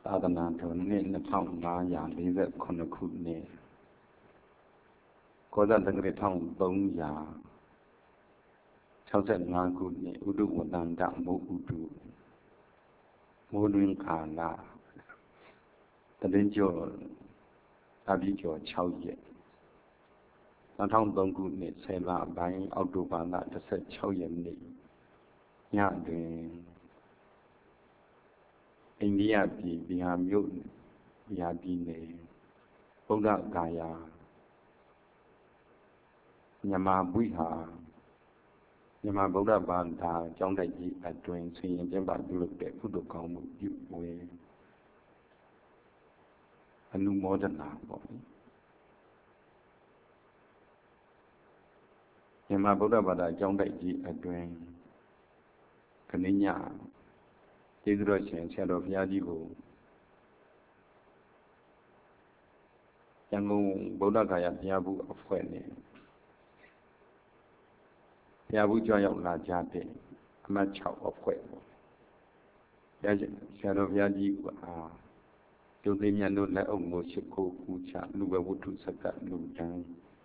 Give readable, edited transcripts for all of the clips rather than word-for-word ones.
သာသနာတော်နှစ်2549ခုနှစ်ကောဇတက္ကရာ1365ခုနှစ်ဥဒုဝတ္တန္တမိုးဥတုမိုးတွင်ခါလတရင်ကျော်အဘိကျော်6ရက်2003ခုနှစ်10လပိုင်းအောက်တိုဘာလ16ရက်နေ့ညတွင်အိန္ဒိယပြည်ဘီဟာမြို့ဘီဟာပြည်နယ်ဗုဒ္ဓဂါယာမြန်မာဝိဟာမြန်မာဗုဒ္ဓဘာသာကျောင်းတိုက်ကြီးအတွင်ဆင်ရင်ကျင်းပပြုလုပ်တဲ့ကုသိုလ်ကောင်းမှုပြုဝေအနုမောဒနာပေါ့မြန်မာဗုဒ္ဓဘာသာကျောင်းတိုက်ကြီးအတွင်ခဏညကျေးဇူးတော်ရှင်ဆရာတော်ဘုရားကြီးကိုရန်ကုန်ဗုဒ္ဓဂါယာဘုရားဘူးအဖွဲ့နဲ့ဘုရားဘူးကြွရောက်လာကြတဲ့အမှတ်6အဖွဲ့ပေါ့ဆရာတော်ဘုရားကြီးကကျုပ်သိမြတ်တို့လက်အုပ်ကိုရှိခိုးပူချလူဘဝတ္ထုစက္ကလူတန်း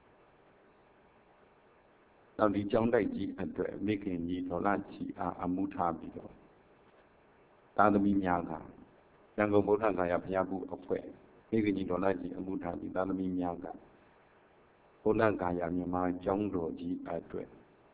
နောက်ဒီကျောင်းတိုက်ကြီးအတွက်မိခင်ကြီးဒေါ်လာကြီးအမှုထားပြီးတော့သာသမီများကရန်ကုန်ဗုဒ္ဓဂါယာဘုရားဘူးအဖွဲ့မိခင်ကြီးဒေါ်လာကြီးအမှုထားပြီးသာသမီများကဗုဒ္ဓဂါယာမြန်မာကျောင်းတော်ကြီးအတွက်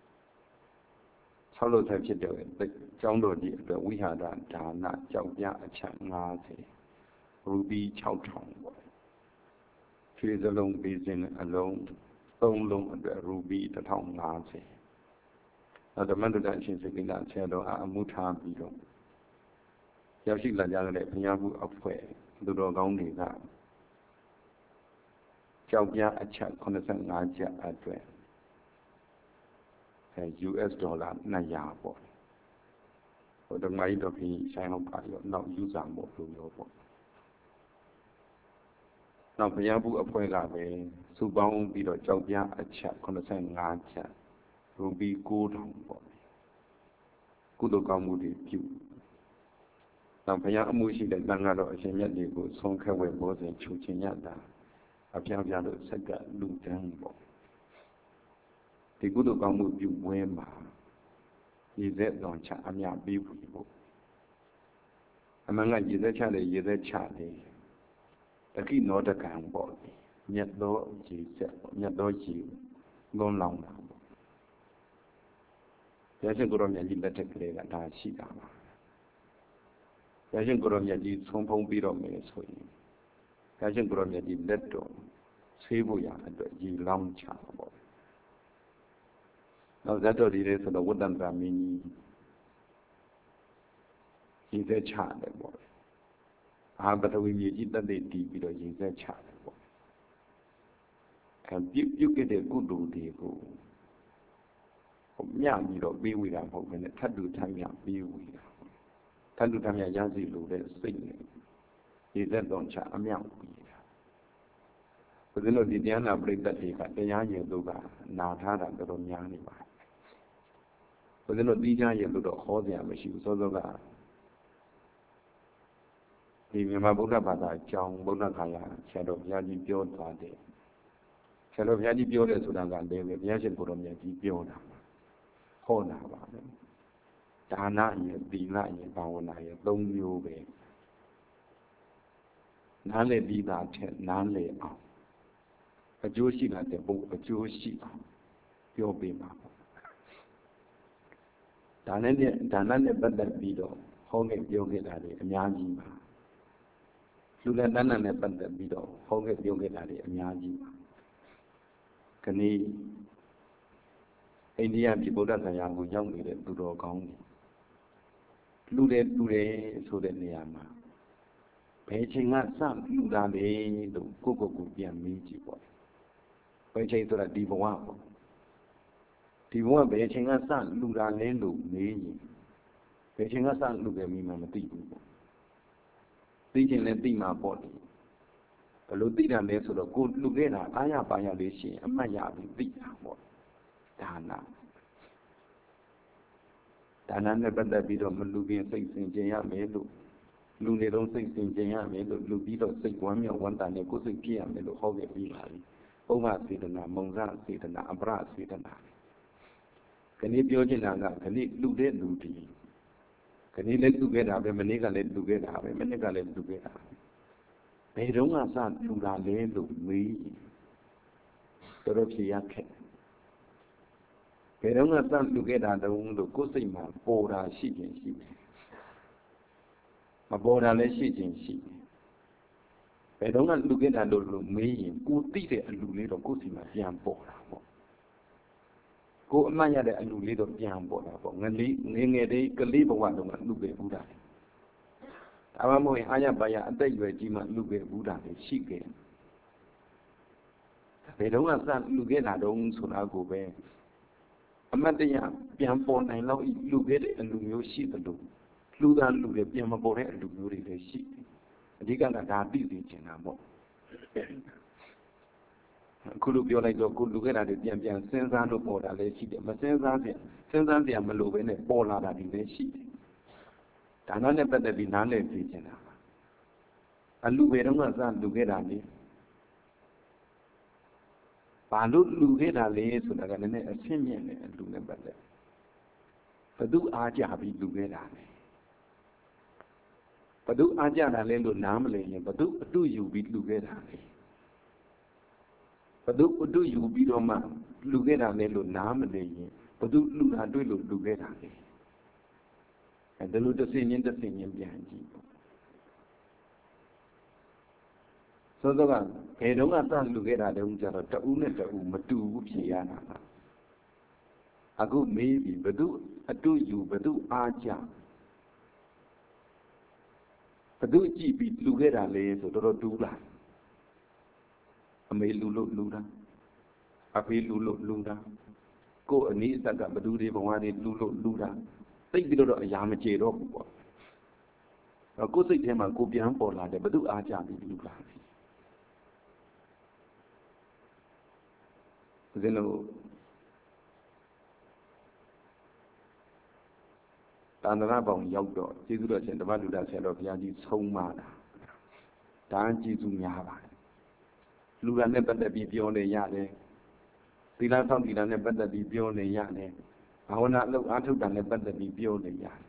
ဆောက်လုပ်ထားဖြစ်တဲ့ကျောင်းတော်ကြီးအတွက်ဝိဟာရဒါနကြောက်ပြအချက်50ရူပီ6000ပေါ့ခြေစလုံးပေးစဉ်အလုံး3လုံးအတွက်ရူပီ1050နောက်ဓမ္မတုဒ္ဒအရှင်စေကိလဆရာတော်အမှုထားပြီးတော့ရောက်ရှိလာကြတဲ့ဘုရားဘူးအဖွဲ့သူတော်ကောင်းတွေကကြောက်ပြအချက်85ချက်အတွက်US ဒေါ်လာ200ပေါ့ဟိုဓမ္မကြီးတော်ကြီးဆိုင်ဟုတ်ပါရောနောက်ယူစာမို့လို့ရောပေါ့နောက်ဘုရားဘူးအဖွဲ့ကပဲစုပေါင်းပြီးတော့ကြောက်ပြအချက်85ချက်ရူပီ9000ပေါ့ကုသိုလ်ကောင်းမှုတွေပြုနောက်ဘုရားအမှုရှိတဲ့တန်ခါတော်အရှင်မြတ်တွေကိုဆုံးခဲဝဲဘောဇဉ်ချုပ်ခြင်းရတာအပြားပြားလို့ဆက်ကလူတန်းပေါ့ဒီကုသိုလ်ကောင်းမှုပြုဝဲမှာရည်သက်တော်ချအမြပေးဘူးပေါ့အမှန်ကရည်သက်ချတယ်ရည်သက်ချတယ်တခိနောတကံပေါ့မြတ်သောရည်သက်ပေါ့မြတ်သောရည်လုံးလောင်တာပေါ့ဘုရားရှင်ကိုရောမြတ်ကြီးလက်ထက်ကလေးကဒါရှိတာပါဘုရားရှင်ကိုရောမြတ်ကြီးဆုံးဖုံးပြီးတော့မယ်ဆိုရင်ဘုရားရှင်ကိုရောမြတ်ကြီးလက်တော်ဆေးဖို့ရအတွက်ရည်လောင်းချပေါ့နောက်ဇတ်တော်ဒီလေးဆိုတော့ဝတ္တန္တရာမင်းကြီးရည်သက်ချတယ်ပေါ့အာပထဝီမြေကြီးတက်တဲ့တီးပြီးတော့ရည်သက်ချတယ်ပေါ့ပြုခဲ့တဲ့ကုသိုလ်တွေကိုမြပြီးတော့ပေးဝေတာမဟုတ်ဘဲနဲ့ထပ်တူထပ်မြပေးဝေတာထပ်တူထပ်မြရစီလို့တဲ့စိတ်နဲ့ရည်သက်တော်ချအမြောက်ပေးတာဘုရားတို့ဒီတရားနာပရိသတ်တွေကတရားရင်တို့ကနာထားတာတော်တော်များနေပါတယ်ဘုရားတို့ပြီးကြရင်တို့တော့ဟောစရာမရှိဘူးစောစောကဒီမြန်မာဗုဒ္ဓဘာသာအကြောင်းဗုဒ္ဓဂါယာဆရာတော်ဘုရားကြီးပြောသွားတယ်ဆရာတော်ဘုရားကြီးပြောတယ်ဆိုတာကလည်းဘုရားရှင်ကိုယ်တော်မြတ်ကြီးပြောတာဟောတာပါပဲဒါနရဲ့သီလရဲ့ဘာဝနာရဲ့3မျိုးပဲနားလည်ပြီးသားထက်နားလည်အောင်အကျိုးရှိတာတဲ့ဘုအကျိုးရှိအောင်ပြောပေးပါဒါနနဲ့ပတ်သက်ပြီးတော့ဟောခဲ့ပြောခဲ့တာတွေအများကြီးပါလူလက်တန်းနဲ့ပတ်သက်ပြီးတော့ဟောခဲ့ပြောခဲ့တာတွေအများကြီးပါခဏအိန္ဒိယပြည်ဗုဒ္ဓဂါယာကိုရောက်နေတဲ့သူတော်ကောင်းတွေလူတယ်ဆိုတဲ့နေရာမှာဘယ်ချိန်ကစလူတာလဲလို့ကိုပြန်မေးကြည့်ပေါ့ဘယ်ချိန်ဆိုတာဒီဘဝပေါ့ဒီဘဝဘယ်ချိန်ကစလူတာလဲလို့မေးရင်ဘယ်ချိန်ကစလူတယ်မိမှမသိဘူးပေါ့သိချင်လဲသိမှာပေါ့လေဘယ်လိုသိတာလဲဆိုတော့ကိုလူခဲ့တာအားရပါရလေးရှိရင်အမှတ်ရပြီးသိတာပေါ့ဒါနနဲ့ပတ်သက်ပြီးတော့မလူခင်စိတ်ဆင်ခြင်ရမယ်လို့လူနေတော့စိတ်စင်ကြင်ရမယ်လို့လူပြီးတော့စိတ်ဝမ်းမြောက်ဝမ်းသာနဲ့ကိုယ်စိတ်ပြည့်ရမယ်လို့ဟောခဲ့ပြီးပါပြီ။ဥပ္ပစေတနာမုံစစေတနာအပရစေတနာခဏပြောချင်တာကခဏလူတဲ့လူဒီခဏလည်းလူခဲ့တာပဲမနေ့ကလည်းလူခဲ့တာပဲမနေ့ကလည်းလူခဲ့တာဘယ်တော့မှစလူတာလဲလို့မေးတော်ဖြေရခက်ဘယ်တော့မှစလူခဲ့တာတုံးလို့ကိုယ်စိတ်မှာပေါ်တာရှိခြင်းရှိတယ်မပေါ်တာလည်းရှိခြင်းရှိတယ်ဘယ်တော့မှလူခဲ့တာလို့မေးရင်ကိုသိတဲ့အလူလေးတော့ကိုယ်စီမှာပြန်ပေါ်တာပေါ့ကိုအမှတ်ရတဲ့အလူလေးတော့ပြန်ပေါ်တာပေါ့ငယ်ငယ်လေးကလေးဘဝတုန်းကလူခဲ့ဘူးတာဒါမှမဟုတ်ရင်အာရပါရအသက်အရွယ်ကြီးမှလူခဲ့ဘူးတာလည်းရှိခဲ့ဘယ်တော့မှစလူခဲ့တာတုံးဆိုတာကိုပဲအမတ်တရားပြန်ပေါ်နိုင်တော့လူခဲ့တဲ့အလူမျိုးရှိသလိုလူသားလူတွေပြန်မပေါ်တဲ့အလူမျိုးတွေလည်းရှိတယ်အဓိကကဒါသိသိချင်တာပေါ့အခုလိုပြောလိုက်တော့ကိုလူခဲ့တာတွေပြန်စဉ်းစားလို့ပေါ်တာလည်းရှိတယ်မစဉ်းစားစရာမလိုပဲနဲ့ပေါ်လာတာတွေလည်းရှိတယ်ဒါနဲ့ပတ်သက်ပြီးနားလည်သိချင်တာအလူပဲတော့ကစလူခဲ့တာလေဘာလို့လူခဲ့တာလဲဆိုတာကလည်းအဆင့်မြင့်တယ်အလူနဲ့ပတ်သက်ဘသူအားကြပြီးလူခဲ့တာလဲဘသူအားကြတာလဲလို့နားမလည်ရင်ဘသူအတူယူပြီးလူခဲ့တာလဲဘသူအတူယူပြီးတော့မှလူခဲ့တာလဲလို့နားမလည်ရင်ဘသူလူတာတွေ့လို့လူခဲ့တာလဲဒါလို့တစ်စင်းချင်းပြန်ကြည့်ဆိုတော့ကဘယ်တော့မှစလူခဲ့တာတုန်းကျတော့တဦးနဲ့တဦးမတူဘူးဖြေရတာအခုမေးပြီဘသူအတူယူဘသူအားကြဘသူကြည့်ပြီးလူခဲ့တာလေဆိုတော့တူးလာအမေလူလို့လူတာအဖေလူလို့လူတာကိုယ်အနည်းအသက်ကဘသူတွေဘဝတွေလူလို့လူတာသိပြီးတော့အရာမကျေတော့ဘူးပေါ့ကိုယ်စိတ်ထဲမှာကိုပြန်ပေါ်လာတယ်ဘသူအားကြပြီးလူလာဦးဇင်းတို့တန္တရာပေါင်းရောက်တော့ကျေးဇူးတော်ရှင်ဓမ္မလူဒဆရာတော်ဘုရားကြီးဆုံးမတာဒါကျေးဇူးများပါတယ်လူရနဲ့ပတ်သက်ပြီးပြောနေရတယ်သီလဆောင်သီလနဲ့ပတ်သက်ပြီးပြောနေရတယ်ဘာဝနာအလုပ်အားထုတ်တာနဲ့ပတ်သက်ပြီးပြောနေရတယ်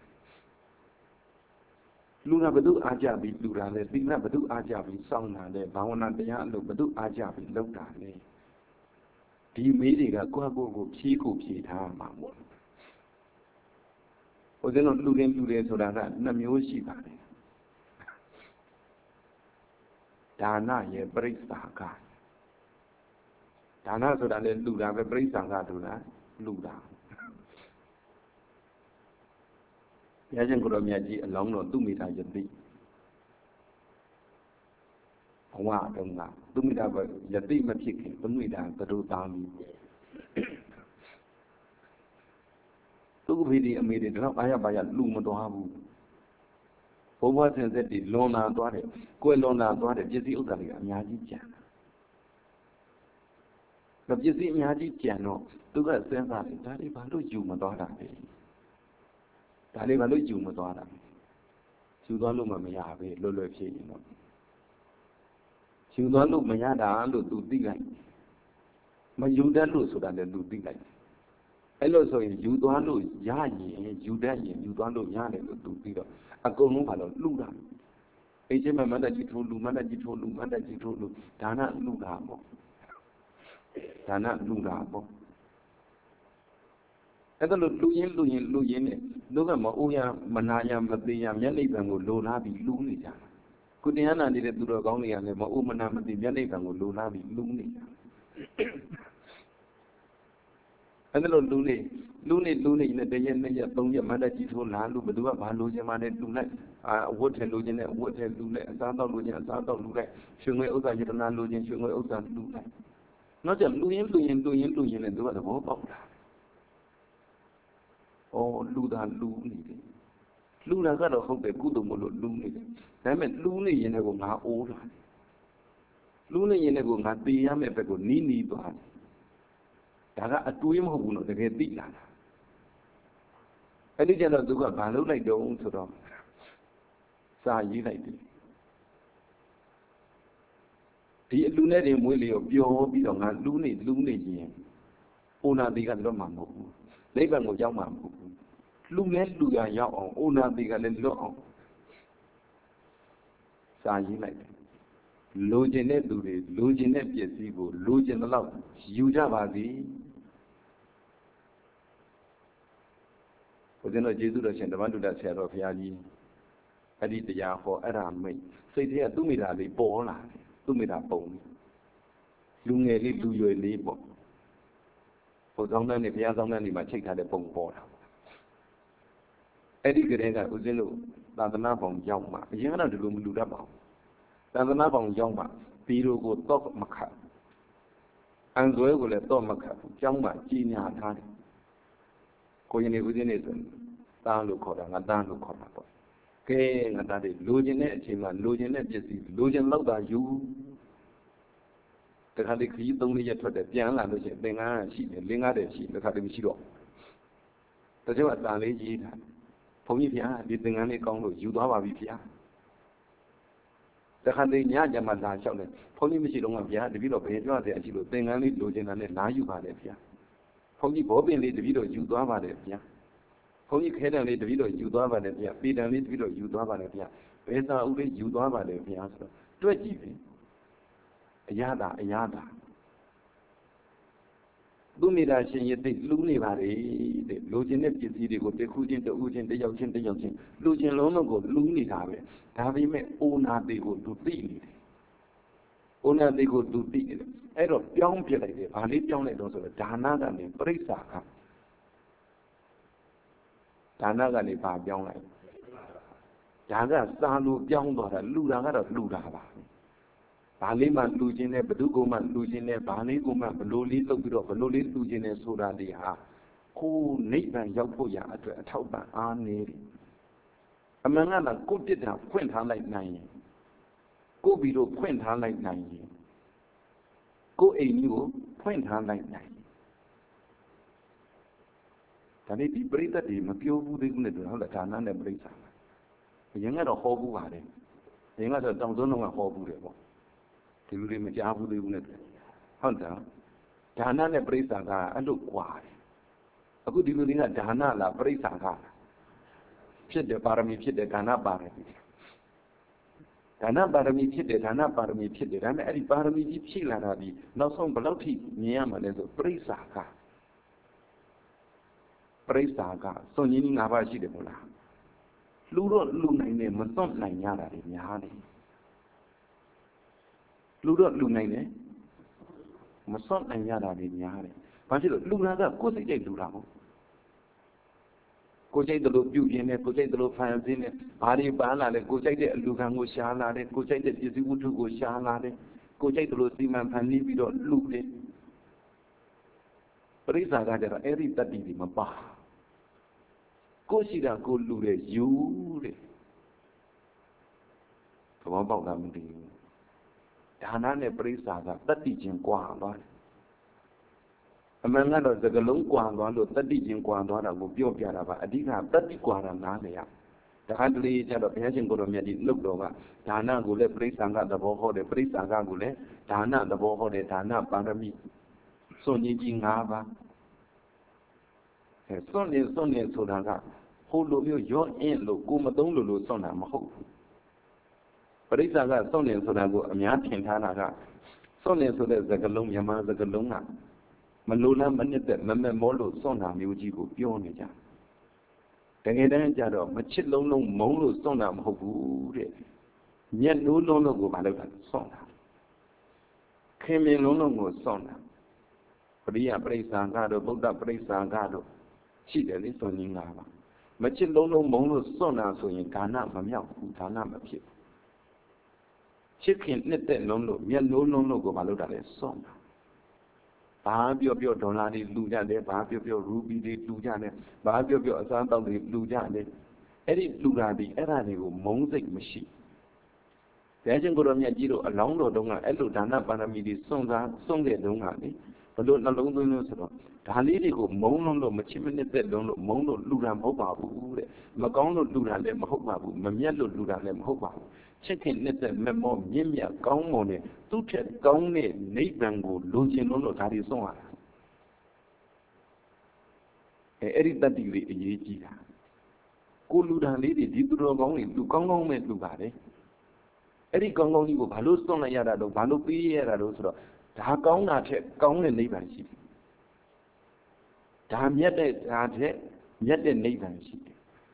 လူကဘု து အားကြပြီးလူတာလဲသီလဘု து အားကြပြီးစောင့်တာလဲဘာဝနာတရားအလုပ်ဘု து အားကြပြီးလုပ်တာလဲဒီမေးတွေကကိုယ့်ကိုဖြေးထားမှာပေါ့ဟိုစင်းတော့လူတယ်ဆိုတာကနှစ်မျိုးရှိပါတယ်ဒါနရဲ့ပရိစ္ဆာကဒါနဆိုတာလည်းလူတာပဲပရိစ္ဆာကဆိုတာလူတာဘုရားရှင်ကိုရောမြတ်ကြီးအလောင်းတော်သူမိတာယတိဘဝတုန်းကသူမိတာယတိမဖြစ်ခင်သူမိတာသတို့သားပြီးသူ့ဖေဒီအမေတွေတော့အားရပါရလူမသွားဘူးဘုံဘဝဆင်ဆက်တွေလွန်လာသွားတယ်ကိုယ်လွန်လာသွားတယ်ပစ္စည်းဥစ္စာတွေအများကြီးကျန်တယ်ပစ္စည်းအများကြီးကျန်တော့သူကစဉ်းစားတယ်ဒါတွေဘာလို့ယူမသွားတာလဲဒါလေးဘာလို့ယူမသွားတာယူသွားလို့မရပဲလွယ်ဖြစ်ရင်တော့ယူသွားလို့မရတာလို့သူသိလိုက်မယူတတ်လို့ဆိုတာလည်းသူသိလိုက်အဲ့လိုဆိုရင်ယူသွားလို့ရရင်ယူတတ်ရင်ယူသွားလို့ရတယ်လို့သူသိတော့အကုန်လုံးကတော့လှူတာအိမ်ချင်းမတ်တကြီးထိုးလူမတ်တကြီးထိုးလူမတ်တကြီးထိုးလူဒါနလှူတာပေါ့ဒါနလှူတာပေါ့အဲ့ဒါလို့လူရင်းနဲ့လူကမအိုးရမနာရမသေးရမျက်နှိပ်ပံကိုလိုလားပြီးလူနေကြတာကုတရားနာနေတဲ့သူတော်ကောင်းတွေကလည်းမအိုးမနာမသေးမျက်နှိပ်ပံကိုလိုလားပြီးလူနေကြအဲ့ဒါလို့လူနေနဲ့တရက်နှစ်ရက်သုံးရက်မတ်တကြီးထိုးလာလူဘသူကဘာလိုချင်မှလည်းလူလိုက်အဝတ်ထဲလိုချင်တဲ့အဝတ်ထဲလူလိုက်အစားတော့လိုချင်အစားတော့လူလိုက်ရွှေငွေဥစ္စာယတနာလိုချင်ရွှေငွေဥစ္စာလူလိုက်နောက်ကျလူရင်းလည်းသူကသဘောပေါက်တာလူတာလူနေတယ်လူတာကတော့ဟုတ်တယ်ကုသိုလ်မလို့လူနေတယ်ဒါပေမဲ့လူနေရင်လည်းငါအိုးလာတယ်လူနေရင်လည်းငါတေးရမယ့်ဘက်ကိုနီးသွားတယ်ဒါကအတွေးမဟုတ်ဘူးနော်တကယ်သိလာတာအဲ့ဒီကျတော့သူကဘာလုပ်လိုက်တော့ဆိုတော့စာရေးလိုက်တယ်ဒီအလူနဲ့တွေမွေးလေးကိုပြောပြီးတော့ငါလူနေရင်အိုနာတိကလွတ်မှာမဟုတ်ဘူးနိဗ္ဗာန်ကိုရောက်မှာမဟုတ်ဘူးလူနဲ့လူရရောက်အောင်အိုနာတိကလည်းလွတ်အောင်စာရေးလိုက်တယ်လိုချင်တဲ့လူတွေလိုချင်တဲ့ပစ္စည်းကိုလိုချင်တဲ့လောက်ယူကြပါစေဘုရားတော်ကျေးဇူးတော်ရှင်ဓမ္မတုဒ္ဒဆရာတော်ဘုရားကြီးအဲ့ဒီတရားဟောအဲ့ဒါမိတ်စိတ်ထဲကသူ့မိသားလေးပေါ်လာတယ်သူ့မိသားပုံလူငယ်လေးလူရွယ်လေးပေါ့ဘုရားဆောင်တဲ့ဘုရားဆောင်တဲ့နေမှာချိန်ထားတဲ့ပုံပေါ်တာအဲ့ဒီကလေးကဦးဇင်းတို့သာသနာပေါင်းရောက်မှအရင်ကတော့ဒီလိုမလူတတ်ပါဘူးသာသနာပေါင်းရောက်မှဘီရိုကိုတော့မခတ်အန်ဇွဲကိုလည်းတော့မခတ်ဘူးကျောင်းမှာကြီးညာထားတယ်ကိုရင်နေဦးဇင်းနေဆိုတားလို့ခေါ်တာငါတားလို့ခေါ်တာပေါ့ကဲငါတားတယ်လိုချင်တဲ့အချိန်မှာလိုချင်တဲ့ပစ္စည်းလိုချင်လောက်တာယူတခါတည်းခရီး3 ရက်ထွက်တယ်ပြန်လာလို့ရှိရင်သင်္ကန်းရှိတယ်လင်းကားတယ်ရှိတခါတည်းမရှိတော့တချို့ကတာလေးရေးထားဘုန်းကြီးဗျာဒီသင်္ကန်းလေးကောင်းလို့ယူသွားပါပြီဗျာတခါတည်းညကြမှာလာလျှောက်တယ်ဘုန်းကြီးမရှိတော့ဗျာတပည့်တော်ဘယ်ပြောရတဲ့အရှိလို့သင်္ကန်းလေးလိုချင်တာနဲ့လာယူပါတယ်ဗျာဘုန်းကြီးဘောပင်လေးတပည့်တော်ယူသွားပါတယ်ဗျာဘုန်းကြီးခဲတံလေးတပည့်တော်ယူသွားပါတယ်ဗျာပေတံလေးတပည့်တော်ယူသွားပါတယ်ဗျာဘယ်သာဥလေးယူသွားပါတယ်ဗျာဆိုတော့တွက်ကြည့်ပြီအရသာသူမိသားရှင်ရဲ့သိလူနေပါလေတဲ့လိုချင်တဲ့ပစ္စည်းတွေကိုတစ်ခုချင်းတဦးချင်းတယောက်ချင်းလူချင်းလုံးလုံးကိုလူနေတာပဲဒါပေမဲ့အိုနာသေးကိုသူသိနေတယ်အိုနာသေးကိုသူသိနေတယ်အဲ့တော့ပြောင်းပြလိုက်တယ်ဘာလေးပြောင်းလိုက်တော့ဆိုတော့ဒါနကနေပြိဿာကဒါနကနေဘာပြောင်းလိုက်ဒါကစာလို့ပြောင်းသွားတာလူတာကတော့လူတာပါဘာလေးမှလူချင်းနဲ့ဘသူကမှလူချင်းနဲ့ဘာလေးကမှဘလို့လေးလုပ်ပြီးတော့ဘလို့လေးလူချင်းနဲ့ဆိုတာတွေဟာကိုယ်နိဗ္ဗာန်ရောက်ဖို့ရအတွက်အထောက်ပံ့အားနေတယ်အမှန်ကတော့ကိုယ်ပြစ်တာဖွင့်ထားလိုက်နိုင်ရင်ကိုယ်ပြီးတော့ဖွင့်ထားလိုက်နိုင်ရင်ကိုယ်အိမ်ကြီးကိုဖွင့်ထားလိုက်နိုင်ဒါနဲ့ဒီပရိသတ်တွေမပြောဘူးသေးဘူးနဲ့တူဟုတ်လားဒါနနဲ့ပြိဿာအရင်ကတော့ဟောဘူးပါတယ်အရင်ကတော့တောင်စုံတော့ဟောဘူးတယ်ပေါ့ဒီလူတွေမကြားဘူးသေးဘူးနဲ့ဟုတ်တယ်ဒါနနဲ့ပြိဿာကအဲ့လိုကွာတယ်အခုဒီလူတွေကဒါနလားပြိဿာကဖြစ်တယ်ပါရမီဖြစ်တယ်ဒါနပါရမီဒါနပါရမီဖြစ်တယ်ဒါနပါရမီဖြစ်တယ်ဒါပေမဲ့အဲ့ဒီပါရမီကြီးဖြည့်လာတာဒီနောက်ဆုံးဘယ်လောက်ထိမြင်ရမှာလဲဆိုပြိဿာကပြိဿာကစွန့်ရင်းကြီး၅ပါးရှိတယ်မို့လားလူတော့လူနိုင်တယ်မစွန့်နိုင်ရတာတွေများတယ်လူတော့လူနိုင်တယ်မစွန့်နိုင်ရတာတွေများတယ်ဘာဖြစ်လို့လူနာကကိုယ်စိတ်ကြိုက်လူတာဟုတ်ကိုယ်ကြိုက်တယ်လို့ပြုပြင်းတယ်ကိုယ်ကြိုက်တယ်လို့ဖန်ဆင်းတယ်ဘာတွေပန်းလာလဲကိုယ်ကြိုက်တဲ့အလူခံကိုရှားလာတယ်ကိုယ်ကြိုက်တဲ့ပစ္စည်းဝတ္ထုကိုရှားလာတယ်ကိုယ်ကြိုက်တယ်လို့စီမံဖန်တီးပြီးတော့လူတယ်ပရိစ္ဆာကကြတော့အဲ့ဒီတတ္တိတွေမပါကိုရှိတာကိုလူတယ်ယူတယ်သဘောပေါက်တာမသိဘူးဒါနနဲ့ပရိစ္ဆာကတတ္တိချင်းကွာသွားတယ်အမှန်ကတော့စကလုံးကွာသွားလို့တတ္တိချင်းကွာသွားတာကိုပြောပြတာပါအဓိကတတ္တိကွာတာနားလေရတခါတလေကျတော့ဘုရားရှင်ကိုယ်တော်မြတ်ဒီလှုပ်တော်ကဒါနကိုလည်းပရိစ္ဆာကသဘောဟောတယ်ပရိစ္ဆာကကိုလည်းဒါနသဘောဟောတယ်ဒါနပါရမီစွန့်ကြီး၅ပါးစွန့်နေဆိုတာကဟိုလိုမျိုးရောအင်းလို့ကိုမသုံးလို့စွန့်တာမဟုတ်ဘူးပရိစ္ဆာကစွန့်နေဆိုတာကိုအများထင်ထားတာကစွန့်နေဆိုတဲ့စကားလုံးမြန်မာစကားလုံးကမလိုလားမနစ်သက်မမက်မောလို့စွန့်တာမျိုးကြီးကိုပြောနေကြတကယ်တမ်းကျတော့မချစ်လုံးလုံးမုန်းလို့စွန့်တာမဟုတ်ဘူးတဲ့မျက်နှိုးလုံးလုံးကိုမလုပ်တာစွန့်တာခင်မင်လုံးလုံးကိုစွန့်တာပရိယပရိစ္ဆာကတော့ဗုဒ္ဓပရိစ္ဆာကတော့ရှိတယ်လေစွန့်ရင်း၅ပါးမချစ်လုံးလုံးမုန်းလို့စွန့်တာဆိုရင်ဒါနမမြောက်ဘူးဒါနမဖြစ်ချစ်ခင်နှစ်သက်လုံးလို့မျက်နှိုးလုံးလို့ကိုမလုပ်တာလေစွန့်တာဘာပြောဒေါ်လာတွေလူကြတယ်ဘာပြောရူပီတွေလူကြတယ်ဘာပြောအစားတောက်တွေလူကြတယ်အဲ့ဒီလူတာဒီအဲ့ဒါတွေကိုမုန်းစိတ်မရှိဘုရားရှင်ကိုယ်တော်မြတ်ကြီးတို့အလောင်းတော်တုန်းကအဲ့လိုဒါနပါရမီတွေစွန့်တဲ့တုန်းကလေလို့နှလုံးသွင်းလို့ဆိုတော့ဒါလေးတွေကိုမုန်းလို့မချစ်မနစ်သက်လုံးလို့မုန်းလို့လူတာမဟုတ်ပါဘူးတဲ့မကောင်းလို့လူတာလည်းမဟုတ်ပါဘူးမမြတ်လို့လူတာလည်းမဟုတ်ပါဘူးချစ်ခင်နစ်သက်မမောမြင့်မြတ်ကောင်းမွန်တဲ့သူ့ထက်ကောင်းတဲ့နိဗ္ဗာန်ကိုလိုချင်လို့ဒါတွေဆုံးရတာအဲ့ဒီတတ္တိလေးအရေးကြီးတာကိုလူတာလေးတွေဒီသူတော်ကောင်းတွေလူကောင်းကောင်းပဲလူပါတယ်အဲ့ဒီကောင်းကောင်းကြီးကိုဘာလို့စွန့်လိုက်ရတာတော့ဘာလို့ပေးရတာတော့ဆိုတော့ဒါကောင်းတာထက်ကောင်းတဲ့နိဗ္ဗာန်ရှိတယ်ဒါမြတ်တဲ့ဒါထက်မြတ်တဲ့နိဗ္ဗာန်ရှိတယ်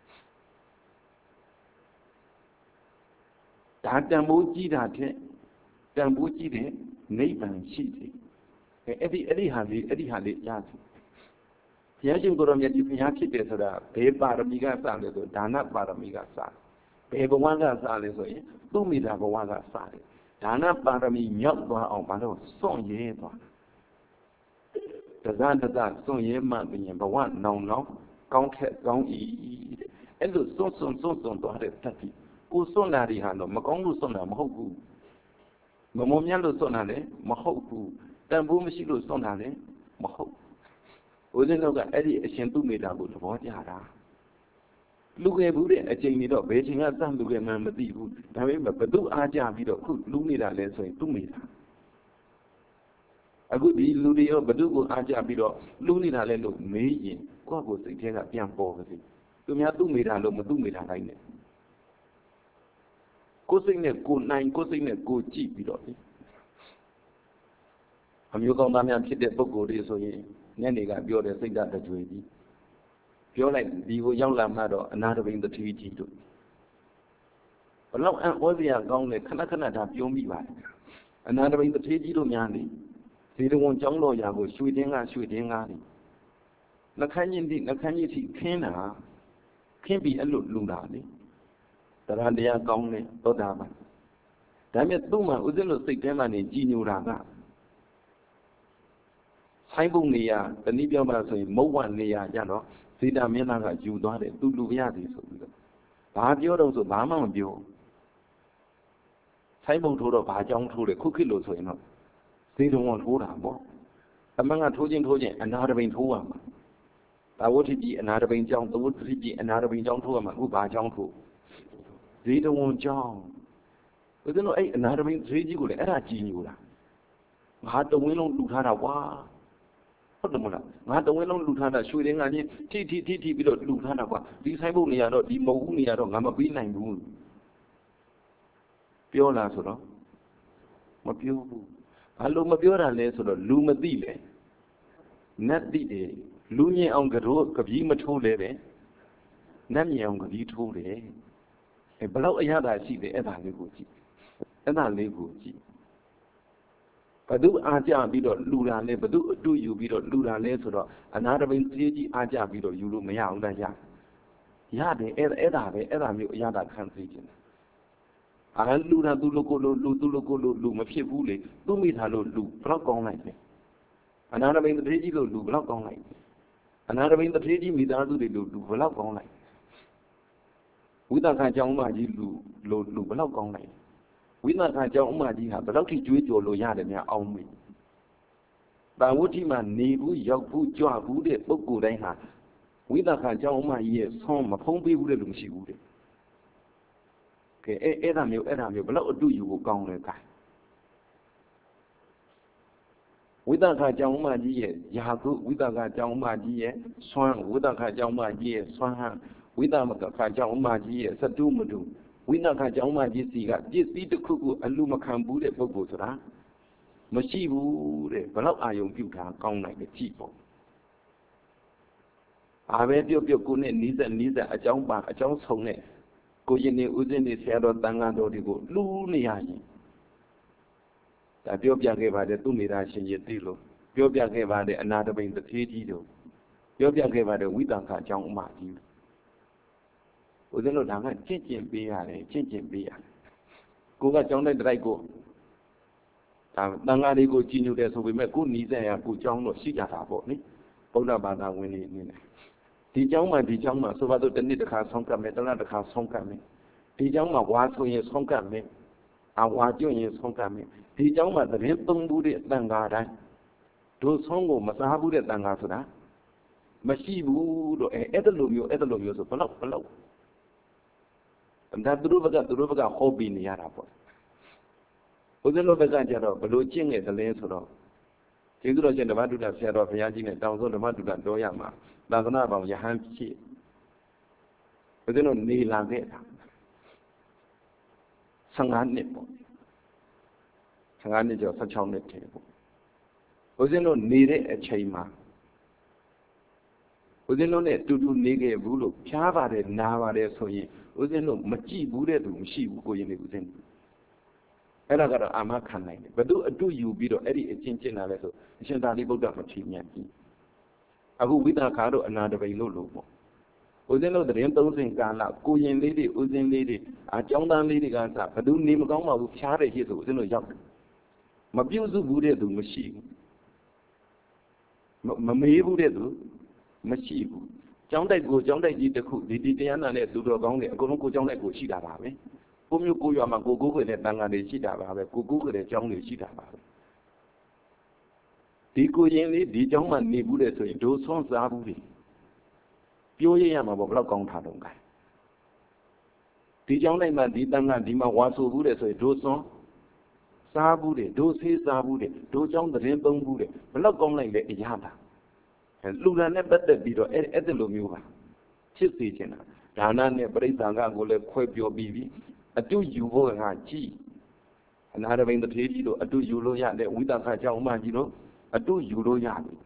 ဒါတန်ဖိုးကြီးတာထက်တန်ဖိုးကြီးတဲ့နိဗ္ဗာန်ရှိတယ်အဲ့ဒီဟာလေးရစီဘုရားရှင်ကိုယ်တော်မြတ်ကြီးဘုရားဖြစ်တယ်ဆိုတာဘယ်ပါရမီကစလဲဆိုဒါနပါရမီကစဘယ်ဘဝကစလဲဆိုရင်သူ့မိသားဘဝကစတယ်ဒါနပါရမီမြောက်သွားအောင်ဘာလို့စွန့်ရဲသွားတဇတဇစွန့်ရဲမှပြင်ဘဝနောင်နောင်ကောင်းထက်ကောင်းဤအဲ့လိုစွန့်သွားတဲ့တတ်ပြီကိုစွန့်တာတွေဟာတော့မကောင်းလို့စွန့်တာမဟုတ်ဘူးမမုံမြတ်လို့စွန့်တာလည်းမဟုတ်ဘူးတန်ဖိုးမရှိလို့စွန့်တာလည်းမဟုတ်ဦးဇင်းတို့ကအဲ့ဒီအရှင်သူမေတ္တာကိုသဘောကျတာလူငယ်ဘူးတဲ့အချိန်ကြီးတော့ဘယ်ချိန်ကစလူငယ်မှမသိဘူးဒါပေမဲ့ဘသူအားကြပြီးတော့ခုလူနေတာလဲဆိုရင်သူမေတ္တာအခုဒီလူတွေရောဘသူကိုအားကြပြီးတော့လူနေတာလဲလို့မေးရင်ကိုယ့်ကိုယ်စိတ်ထဲကပြန်ပေါ်ပါစေသူများသူမေတ္တာလို့မသူမေတ္တာတိုင်းနဲ့ကိုယ်စိတ်နဲ့ကိုယ်နိုင်ကိုယ်စိတ်နဲ့ကိုယ်ကြည့်ပြီးတော့အမျိုးကောင်းသားများဖြစ်တဲ့ပုဂ္ဂိုလ်တွေဆိုရင်ညနေကပြောတဲ့စိတ်ဓာတ်ကြွေကြီးပြောလိုက်ဒီကိုရောက်လာမှတော့အနာတပိန်တတိကြီးတို့ဘလောက်အံ့ဩစရာကောင်းလဲခဏခဏဒါပြောမိပါတယ်အနာတပိန်တတိကြီးတို့များနေဇေတဝန်ကျောင်းတော်ရာကိုရွှေတင်းကားနေနှခမ်းကြီးထိခင်းတာခင်းပြီးအဲ့လိုလူတာလေတရားတရားကောင်းလဲသောတာပန်ဒါပေမဲ့သူ့မှာဥစဉ်လို့စိတ်ထဲမှာနေကြည်ညိုတာကဆိုင်ပုံနေရတနည်းပြောမှဆိုရင်မုတ်ဝနေရကြတော့ဇေတာမင်းသားကယူသွားတယ်သူလူမရသေးဆိုပြီးတော့ဘာပြောတော့ဆိုဘာမှမပြောဆိုင်ပုံထိုးတော့ဘာကြောင်းထိုးတယ်ခုခေတ်လို့ဆိုရင်တော့ဇေတဝန်ထိုးတာပေါ့အမှန်ကထိုးခြင်းအနာတပိန်ထိုးရမှာဒါဝဋ္ဌိကြီးအနာတပိန်ကြောင်းသဝဋ္ဌိကြီးအနာတပိန်ကြောင်းထိုးရမှာအခုဘာကြောင်းထိုးဇေတဝန်ကြောင်းဦးဇင်းတို့အဲ့အနာတပိန်ဈေးကြီးကိုလည်းအဲ့ဒါကြီးညိုတာငါတဝင်းလုံးလူထားတာကွာဟုတ်တယ်မလားငါတဝင်းလုံးလူထားတာရွှေတင်းကချင်းထိပြီးတော့လူထားတာကွာဒီဆိုင်ဖို့နေရတော့ဒီမဟုတ်ဘူးနေရတော့ငါမပြီးနိုင်ဘူးပြောလားဆိုတော့မပြောဘူးဘာလို့မပြောတာလဲဆိုတော့လူမသိလေနတ်သိတယ်လူမြင်အောင်ကတော့ကပီးမထိုးလဲပဲနတ်မြင်အောင်ကပီးထိုးတယ်ဘလောက်အရသာရှိတယ်အဲ့ဒါလေးကိုကြည့်ဘသူအားကြပြီးတော့လူတာလဲဘသူအတူယူပြီးတော့လူတာလဲဆိုတော့အနာတပိန်သေးကြီးအားကြပြီးတော့ယူလို့မရဘူးလားရတယ်အဲ့ဒါမျိုးအရသာခံသိခြင်းအားလူတာသူလိုကိုလိုလူမဖြစ်ဘူးလေသူမိထားလို့လူဘလောက်ကောင်းလိုက်လဲအနာတပိန်သေးကြီးလို့လူဘလောက်ကောင်းလိုက်အနာတပိန်သေးကြီးမိသားစုတွေလို့လူဘလောက်ကောင်းလိုက်ဝိသကကြောင်းမကြီးလူဘလောက်ကောင်းလိုက်ဝိသကကြောင့်အမကြီးဟာဘယ်တော့ထိကြွေးကြော်လို့ရတယ်များအောင်မေး။တာဝဋ္ဌိမှာနေဘူးရောက်ဘူးကြွဘူးတဲ့ပုဂ္ဂိုလ်တိုင်းဟာဝိသကကြောင့်အမကြီးရဲ့ဆွမ်းမဖုံးပေးဘူးတဲ့လူမရှိဘူးတဲ့။ကဲအဲ့ဒါမျိုးဘယ်တော့အတူယူဖို့ကောင်းလဲကဲဝိသကကြောင့်အမကြီးရဲ့ယာကုဝိသကကြောင့်အမကြီးရဲ့ဆွမ်းဝိသကကြောင့်အမကြီးရဲ့ဆွမ်းဟံဝိသမကကြောင့်အမကြီးရဲ့စတုမတုဝိနကကြောင့်မှပစ္စည်းကပစ္စည်းတစ်ခုခုအလူမခံဘူးတဲ့ပုဂ္ဂိုလ်ဆိုတာမရှိဘူးတဲ့ဘလောက်အာယုံပြုတာကောင်းနိုင်တယ်ကြည့်ပေါ့ဘာပဲပြုတ်ကိုနဲ့နီးစက်အကြောင်းပါအကြောင်းဆုံးနဲ့ကိုရင်နေဦးစင်းနေဆရာတော်တန်ခါတော်တွေကိုလှူးနေရရင်ဒါပြောပြခဲ့ပါတယ်သူမိသားရှင်ရသိလို့ပြောပြခဲ့ပါတယ်အနာတပိန်တသေးကြီးတို့ပြောပြခဲ့ပါတယ်ဝိတံခအကြောင်းအမကြီးဦးဇင်းတို့ဒါကကျင့်ပေးရတယ်ကိုကကြောင်းတဲ့တိုက်ကိုဒါတန်ဃာတွေကိုကြည်ညိုတယ်ဆိုပေမဲ့ကိုနီးစက်ရကိုကြောင်းတော့ရှိကြတာပေါ့နိဗုဒ္ဓဘာသာဝင်နေနေဒီကြောင်းမှာဆိုပါတော့တစ်နှစ်တစ်ခါဆုံးကပ်မယ်တစ်လတစ်ခါဆုံးကပ်မယ်ဒီကြောင်းမှာဝါဆိုရင်ဆုံးကပ်မယ်အဝါကျွရင်ဆုံးကပ်မယ်ဒီကြောင်းမှာသတင်းသုံးဘူးတဲ့တန်ဃာတိုင်းဒတို့ဆုံးကိုမစားဘူးတဲ့တန်ခါဆိုတာမရှိဘူးတော့အဲ့ဒါလိုမျိုးဆိုဘလောက်ဒါသူတို့ဘက်ကဟောပြီးနေရတာပေါ့ဦးဇင်းတို့ဘက်ကကြတော့ဘလို့ကျင့်ခဲ့တယ်လဲဆိုတော့ကျေးဇူးတော်ရှင်ဓမ္မတုဒ္ဒဆရာတော်ဘုရားကြီးနဲ့တောင်ဆုံးဓမ္မတုဒ္ဒတော်ရမှာသာသနာ့ဘောင်ယဟန်ဖြစ်ဦးဇင်းတို့နေလာခဲ့တာ15နှစ်ပေါ့15နှစ်ကျော်16နှစ်တည်းပေါ့ဦးဇင်းတို့နေတဲ့အချိန်မှာဦးဇင်းတို့နဲ့တူတူနေခဲ့ဘူးလို့ဖျားပါတယ်နားပါတယ်ဆိုရင်ဦးဇင်းတို့မကြည့်ဘူးတဲ့သူမရှိဘူးကိုရင်နေဦးဇင်းအဲ့ဒါကတော့အာမခံနိုင်တယ်ဘယ်သူအတူယူပြီးတော့အဲ့ဒီအချင်းချင်းလာလဲဆိုအရှင်သာရိပုတ္တမထေရမြတ်ကြီးအခုဝိသခါတို့အနာတပိန်တို့လို့ပေါ့ဦးဇင်းတို့တရင်30ကာလကိုရင်လေးတွေဦးဇင်းလေးတွေအကြောင်းသားလေးတွေကစဘယ်သူနေမကောင်းပါဘူးဖျားတယ်ဖြစ်ဆိုဦးဇင်းတို့ရောက်တယ်မပြုတ်စုဘူးတဲ့သူမရှိဘူးမမေးဘူးတဲ့သူမရှိဘူးကျောင်းတိုက်ကြီးတစ်ခုဒီတရားနာနဲ့သူတော်ကောင်းတွေအကုန်လုံးကိုကျောင်းတိုက်ကိုရှိတာပါပဲကိုမျိုးကိုရွာမှာကိုကိုခွေတဲ့တန်ခါတွေရှိတာပါပဲကိုကိုခွေတဲ့ကျောင်းတွေရှိတာပါပဲဒီကိုရင်လေးဒီကျောင်းမှာနေဘူးတဲ့ဆိုရင်ဒိုးဆွမ်းစားဘူးလေပြောရရမှာပေါ့ဘလောက်ကောင်းတာတော့ကဲဒီကျောင်းတိုင်းမှာဒီတန်ခါဒီမှာဝါဆိုဘူးတဲ့ဆိုရင်ဒိုးဆွမ်းစားဘူးတဲ့ဒိုးဆေးစားဘူးတဲ့ဒိုးကျောင်းသတင်းသုံးဘူးတဲ့ဘလောက်ကောင်းလိုက်လဲအရာတာလူရန်နဲ့ပတ်သက်ပြီးတော့အဲ့ဒီလိုမျိုးပါဖြစ်စေချင်တာဒါနနဲ့ပြိဿံကကိုလည်းခွဲပြောပြီးပြီအတူယူဖို့ကကြည်အနာရဘိန်တထေးကြီးတို့အတူယူလို့ရတယ်ဝိသခကြောင့်မှကြီးတို့အတူယူလို့ရတယ်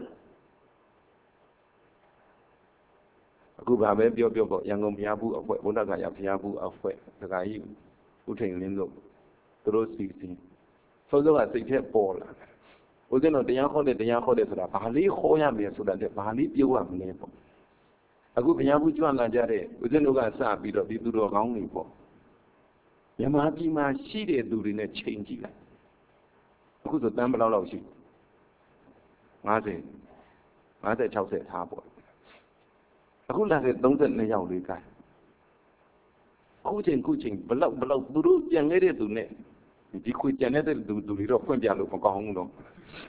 အခုဗာပဲပြောပေါ့ရန်ကုန်ဘုရားဘူးအဖွဲ့ဗုဒ္ဓဂါယဘုရားဘူးအဖွဲ့ဒကာကြီးဦးထိန်လင်းတို့သူတို့စီစဉ်စောစောကစိတ်ထဲပေါ်လာဦးဇင်းတို့တရားခေါ်တယ်ဆိုတာဘာလေးခေါ်ရမယ်ဆိုတာတဲ့ဘာလေးပြောရမလဲပေါ့အခုဘုရားဘူးကြွလာကြတဲ့ဦးဇင်းတို့ကစပြီးတော့ဒီသူတော်ကောင်းတွေပေါ့မြန်မာပြည်မှာရှိတဲ့သူတွေနဲ့ချိန်ကြည့်လိုက်အခုဆိုတန်းဘယ်လောက်ရှိ50 60ထားပေါ့အခုလာတဲ့32ယောက်လေးကခုချိန်ဘလောက်သူတို့ပြန်ခဲ့တဲ့သူနဲ့ဒီခွေပြန်တဲ့သူတွေတော့ဖွင့်ပြလို့မကောင်းဘူးတော့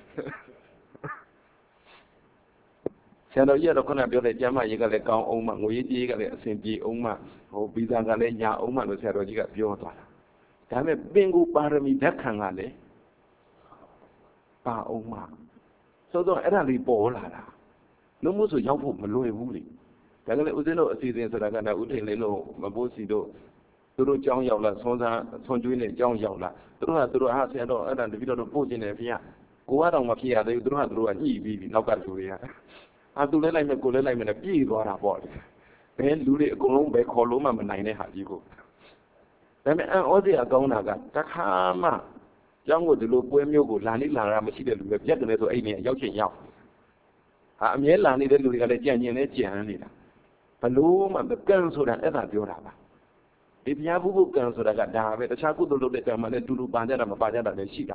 ဆရာတော်ကြီးကတော့ခုနပြောတဲ့ကျမ်းမာရေးကလည်းကောင်းအောင်မှငွေရေးကလည်းအဆင်ပြေအောင်မှဟိုဗီဇာကလည်းညာအောင်မှလို့ဆရာတော်ကြီးကပြောသွားတာဒါပေမဲ့ပင်ကိုပါရမီဓာတ်ခံကလည်းပါအောင်မှဆိုတော့အဲ့ဒါလေးပေါ်လာတာလုံးမို့ဆိုရောက်ဖို့မလွယ်ဘူးလေဒါကလည်းဦးဇင်းတို့အစီအစဉ်ဆိုတာကလည်းဦးထိန်လင်းတို့မပိုးစီတို့သူတို့ကြောင်းရောက်လာဆွန်ကျွေးနဲ့ကြောင်းရောက်လာသူတို့ဟာဆရာတော်အဲ့ဒါတပည့်တော်ပို့ခြင်းတယ်ဖေကိုကတော့မဖြစ်ရသေးဘူးသူတို့ကညှိပြီးပြီနောက်ကလူတွေကသူလဲလိုက်မယ်ကိုလဲလိုက်မယ်နဲ့ပြေးသွားတာပေါ့ဘယ်လူတွေအကုန်လုံးပဲခေါ်လို့မှမနိုင်တဲ့ဟာကြီးကိုဒါပေမဲ့ဩဇေအကောင်းတာကတခါမှကျောင်းကိုဒီလိုပွဲမျိုးကိုလာရမရှိတဲ့လူတွေပြက်တယ်ဆိုအဲ့ဒီရောက်ချင်ရောက်အမြဲလာနေတဲ့လူတွေကလည်းကြံ့နေတာဘလို့မှကံဆိုတာအဲ့ဒါပြောတာပါဒီဘုရားဘုကံဆိုတာကဒါပဲတခြားကုသိုလ်လုပ်တဲ့ကံမှလည်းတူတူပါကြတာမပါကြတာလည်းရှိတာ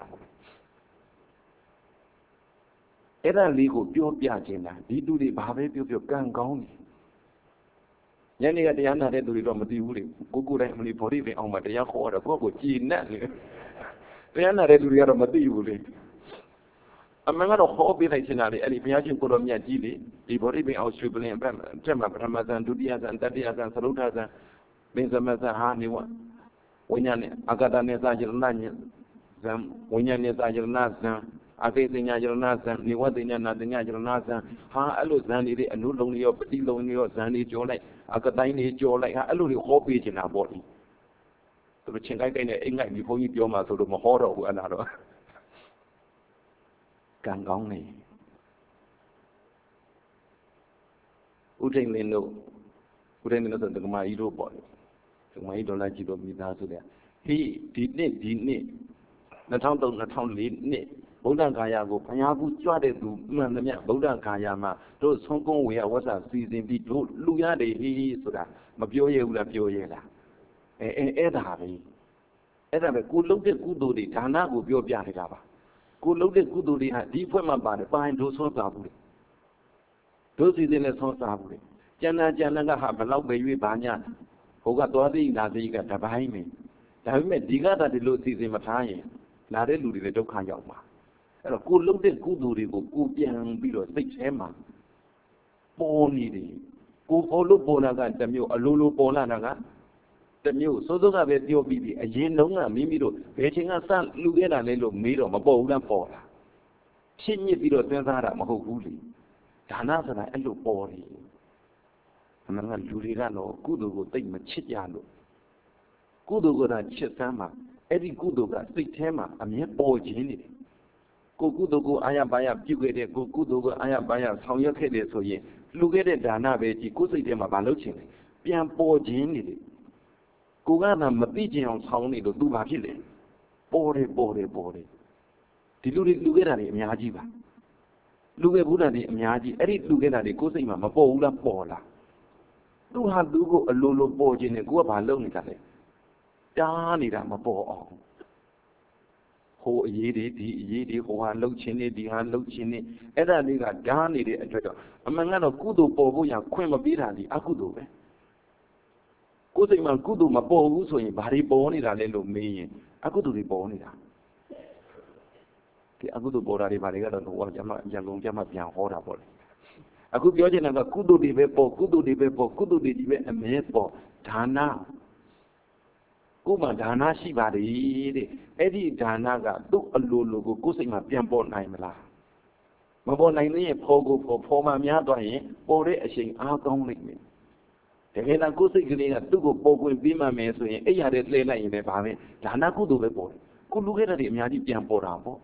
အဲ့ဒါလေးကိုပြောပြခြင်းလားဒီသူတွေဘာပဲပြောကံကောင်းတယ်ညနေကတရားနာတဲ့သူတွေတော့မသိဘူးလေကိုတိုင်းအမလီဘော်ဒီပင်အောင်မှာတရားခေါ်တော့ကိုကြည်နဲ့လေတရားနာတဲ့သူတွေကတော့မသိဘူးလေအမှန်ကတော့ဟောပေးလိုက်ချင်တာလေအဲ့ဒီဘုရားရှင်ကိုတော်မြတ်ကြီးလေဒီဘော်ဒီပင်အောင်ရွှေပလင်ဘက်တက်မှာပထမဇန်ဒုတိယဇန်တတိယဇန်သရုပ်ထဇန်ပင်စမဇန်ဟာနေဝိညာဉ်နဲ့အာဂတနဲ့သာယရဏညဇန်ဝိညာဉ်နဲ့သာယရဏဇန်အကိသိညာယရဏဇန်နိဝတိညာနာတိညာယရဏဇန်ဟာအဲ့လိုဇန်တွေအနုလုံးတွေရောပတိလုံးတွေရောဇန်တွေကြောလိုက်အကတိုင်းတွေကြောလိုက်ဟာအဲ့လိုတွေဟောပေးချင်တာပေါ့လေသူတို့ချင်းကိုက်နဲ့အိမ်ငိုက်ပြီးဘုန်းကြီးပြောမှဆိုလို့မဟောတော့ဘူးအဲ့ဒါတော့ကံကောင်းနေဥထိန်လင်းတို့ဆိုဒကမာကြီးတို့ပေါ့ဒကမာကြီးဒေါ်လာကြီးတို့မိသားစုတွေဟေးဒီနှစ်2003 2004နှစ်ဗုဒ္ဓဂါယာကိုဘုရားကူကြွတဲ့သူမှန်သမျှဗုဒ္ဓဂါယာမှာတို့ဆုံးကုန်းဝေယဝဆစီစဉ်ပြီးတို့လူရတယ်ဟေးဆိုတာမပြောရဘူးလားပြောရလားအဲ့ဒါပဲကိုလုံးတဲ့ကုသိုလ်တွေဒါနကိုပြောပြနေတာပါကိုလုံးတဲ့ကုသိုလ်တွေဟာဒီဖွဲ့မှာပါတယ်ပိုင်းတို့ဆုံးစားဘူးလေတို့စီစဉ်နဲ့ဆုံးစားဘူးလေကျန်တာကဟာဘလောက်ပဲရွေးပါညာဟိုကသွားသိလာသိကတပိုင်းပဲဒါပေမဲ့ဒီကတာဒီလိုစီစဉ်မထားရင်လာတဲ့လူတွေလည်းဒုက္ခရောက်မှာအဲ့တော့ကိုလုံးတဲ့ကုသိုလ်တွေကိုပြန်ပြီးတော့စိတ်ထဲမှာပေါ်နေတယ်ကိုပေါ်လို့ပေါ်လာကတစ်မျိုးအလိုလိုပေါ်လာတာကတစ်မျိုးစိုးစိုးကပဲပြောပြီးပြီအရင်လုံးကမိမိတို့ဘယ်ချိန်ကစလူခဲ့တာလဲလို့မေးတော့မပေါ်ဘူးလားပေါ်လာဖြစ်ညစ်ပြီးတော့စဉ်းစားတာမဟုတ်ဘူးလေဒါနဆိုတာအဲ့လိုပေါ်တယ်အမှန်ကလူတွေကတော့ကုသိုလ်ကိုသိမချစ်ကြလို့ကုသိုလ်ကချစ်စမ်းမှာအဲ့ဒီကုသိုလ်ကစိတ်ထဲမှာအမြဲပေါ်ခြင်းနေတယ်ကိုကုသိုလ်ကိုအာရပါရပြုခဲ့တဲ့ကိုကုသိုလ်ကိုအာရပါရဆောင်ရွက်ခဲ့တယ်ဆိုရင်လူခဲ့တဲ့ဒါနပဲကြည့်ကိုစိတ်ထဲမှာမလုပ်ချင်ဘူးပြန်ပေါ်ခြင်းနေတယ်ကိုကသာမသိချင်အောင်ဆောင်းနေလို့သူဘာဖြစ်လဲပေါ်တယ်ဒီလူတွေလူခဲ့တာတွေအများကြီးပါလူခဲ့ဘူးတာတွေအများကြီးအဲ့ဒီလူခဲ့တာတွေကိုစိတ်မှာမပေါ်ဘူးလားပေါ်လားသူဟာသူကိုအလိုလိုပေါ်ခြင်းနဲ့ကိုကဘာလုပ်နေတာလဲတားနေတာမပေါ်အောင်ဟိုအရေးတွေဒီအရေးတွေဟိုဟာလှုပ်ခြင်းတွေဒီဟာလှုပ်ခြင်းတွေအဲ့ဒါလေးကဓာတ်နေတဲ့အတွက်တော့အမှန်ကတော့ကုသိုလ်ပေါ်ဖို့ရခွင့်မပေးတာဒီအကုသိုလ်ပဲကိုယ်စိတ်မှာကုသိုလ်မပေါ်ဘူးဆိုရင်ဘာတွေပေါ်နေတာလဲလို့မေးရင်အကုသိုလ်တွေပေါ်နေတာဒီအကုသိုလ်ပေါ်တာတွေဘာတွေကတော့ဟိုကကျမရန်ကုန်ကျမပြန်ဟောတာပေါ့လေအခုပြောချင်တာကကုသိုလ်တွေပဲပေါ်ကုသိုလ်တွေပဲပေါ်ကုသိုလ်တွေကြီးပဲအမြဲပေါ်ဒါနကိုမှဒါနရှိပါတယ်တဲ့အဲ့ဒီဒါနကသူ့အလိုလိုကိုကိုယ်စိတ်မှာပြန်ပေါ်နိုင်မလားမပေါ်နိုင်ရင်ဖော်မှများသွားရင်ပေါ်တဲ့အချိန်အားကောင်းလိမ့်မယ်တကယ်တော့ကိုယ်စိတ်ကလေးကသူ့ကိုပေါ်ခွင့်ပြီးမှမယ်ဆိုရင်အဲ့ရတဲ့လှည့်လိုက်ရင်လည်းဘာပဲဒါနကုသိုလ်ပဲပေါ်တယ်ကိုလူခဲ့တဲ့တွေအများကြီးပြန်ပေါ်တာပေါ့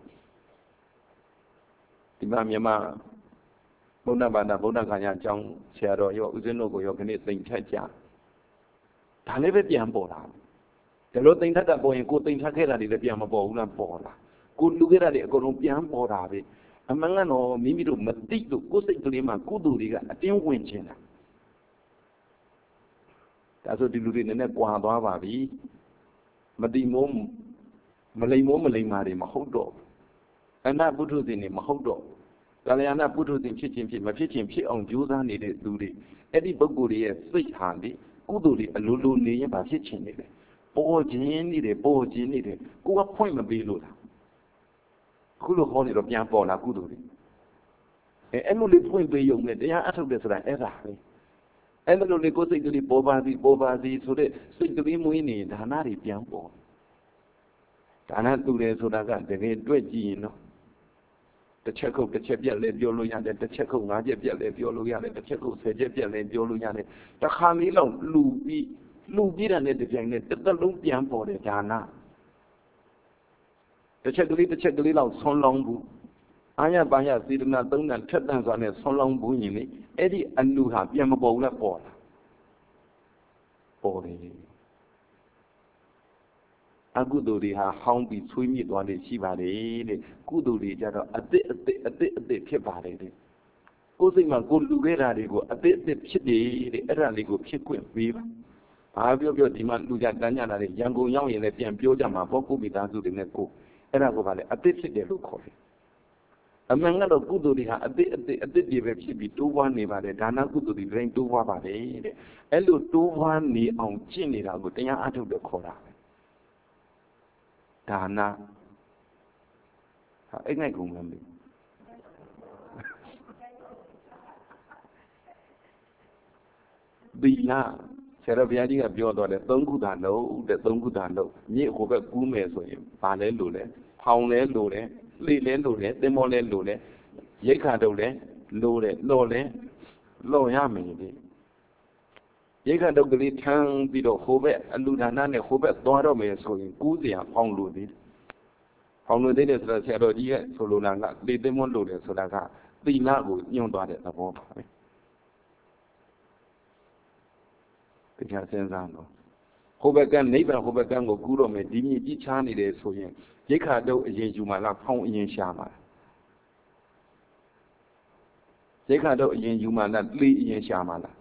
ဒီမှာမြန်မာဘုရားဘာသာဗုဒ္ဓဂါယအကြောင်းဆရာတော်ရောဦးဇင်းတို့ကိုရောခဏသိမ့်ထက်ကြဒါလည်းပဲပြန်ပေါ်တာဒါလို့သိမ့်ထက်တာပေါ်ရင်ကိုသိမ့်ထက်ခဲ့တာတွေလည်းပြန်မပေါ်ဘူးလားပေါ်လာကိုလူခဲ့တာတွေအကုန်လုံးပြန်ပေါ်တာပဲအမှန်ကတော့မိမိတို့မသိလို့ကိုယ်စိတ်ကလေးမှာကုသိုလ်တွေကအတင်းဝင်ခြင်းတာဒါဆိုဒီလူတွေနည်းနည်းကွာသွားပါပြီမတိမိုးမလိမ်မိုးမလိမ်မာတွေမဟုတ်တော့အနာပုထုဇဉ်တွေမဟုတ်တော့ကာလျာဏပုထုဇဉ်ဖြစ်ခြင်းဖြစ်မဖြစ်ခြင်းဖြစ်အောင်ကြိုးစားနေတဲ့သူတွေအဲ့ဒီပုဂ္ဂိုလ်တွေရဲ့စိတ်ဟာလေကုသိုလ်တွေအလိုလိုနေရင်ဘာဖြစ်ခြင်းနေလဲပေါ်ခြင်းနေတယ်ကိုကဖွင့်မပေးလို့လားခုလိုဟောနေတော့ပြန်ပေါ်လာကုသိုလ်တွေအဲ့လိုလေးဖွင့်ပေးရုံနဲ့တရားအထုတ်တယ်ဆိုတာအဲ့ဒါပဲအဲ့လိုလေးကိုယ်စိတ်ကလေးပေါ်ပါစီဆိုတဲ့စိတ်ကလေးမွေးနေဒါနတွေပြန်ပေါ်ဒါနတူတယ်ဆိုတာကတကယ်တွေ့ကြည့်ရင်တော့တစ်ချက်ခုတ်တစ်ချက်ပြက်လဲပြောလို့ရတယ်တစ်ချက်ခုတ်၅ချက်ပြက်လဲပြောလို့ရတယ်တစ်ချက်ခုတ်10ချက်ပြက်လဲပြောလို့ရတယ်တစ်ခါလေးလောက်လူပြီးတာနဲ့တပြိုင်နက်တစ်သက်လုံးပြန်ပေါ်တယ်ဒါနတစ်ချက်ကလေးလောက်ဆွန်းလောင်းဘူးအာရပါရစေတနာ၃ဏထက်တန်စွာနဲ့ဆွန်းလောင်းဘူးရင်လေအဲ့ဒီအနုဟာပြန်မပေါ်ဘူးလားပေါ်လားပေါ်တယ်အကုသိုလ်တွေဟာဟောင်းပြီးဆွေးမြေ့သွားလေရှိပါတယ်တဲ့ကုသိုလ်တွေကြတော့အသစ်ဖြစ်ပါတယ်တဲ့ကိုယ်စိတ်မှာကိုလူခဲ့တာတွေကိုအသစ်ဖြစ်တယ်တဲ့အဲ့ဒါလေးကိုဖြစ်ခွင့်ပေးပါဘာပြောဒီမှာလူကြတန်းကြတာတွေရန်ကုန်ရောက်ရင်လည်းပြန်ပြောကြမှာပေါ့ကိုမိသားစုတွေနဲ့ကိုအဲ့ဒါကိုဗာလေအသစ်ဖြစ်တယ်လို့ခေါ်တယ်အမှန်ကတော့ကုသိုလ်တွေဟာအသစ်တွေပဲဖြစ်ပြီးတိုးပွားနေပါတယ်ဒါနကုသိုလ်တွေတိုင်းတိုးပွားပါတယ်တဲ့အဲ့လိုတိုးပွားနေအောင်ကျင့်နေတာကိုတရားအထုတ်တယ်ခေါ်တာဒါနဟာအဲ့ငိုက်ကုန်မှမလို့သီလဆရာတော်ဘုရားကြီးကပြောတော့တယ်၃ခုသာလို့တဲ့၃ခုသာလို့မြေဟိုဘက်ကူးမယ်ဆိုရင်ဘာလဲလို့လဲဖောင်လဲလို့လဲလှေလဲလို့လဲသင်္ဘောလဲလို့လဲရိတ်ခါတုပ်လဲလို့လဲလော်ရမယ်လေရိတ်ခါတုပ်ကလေးထမ်းပြီးတော့ဟိုဘက်အလူဒါနနဲ့ဟိုဘက်သွားတော့မယ်ဆိုရင်ကူးစရာဖောင်လို့သေးတယ်ဖောင်လို့သေးတယ်ဆိုတော့ဆရာတော်ကြီးရဲ့ဆိုလိုတာကလေသင်္ဘောလို့တယ်ဆိုတာကသီလကိုညွှန်သွားတဲ့သဘောပါပဲတရားစဉ်းစားတော့ဟိုဘက်ကနိဗ္ဗာန်ဟိုဘက်ကကိုကူးတော့မယ်ဒီမြေကြီးချားနေတယ်ဆိုရင်ရိတ်ခါတုပ်အရင်ယူမှလားဖောင်းအရင်ရှာမှာရိတ်ခါတုပ်အရင်ယူမှလားလှေအရင်ရှာမှာလား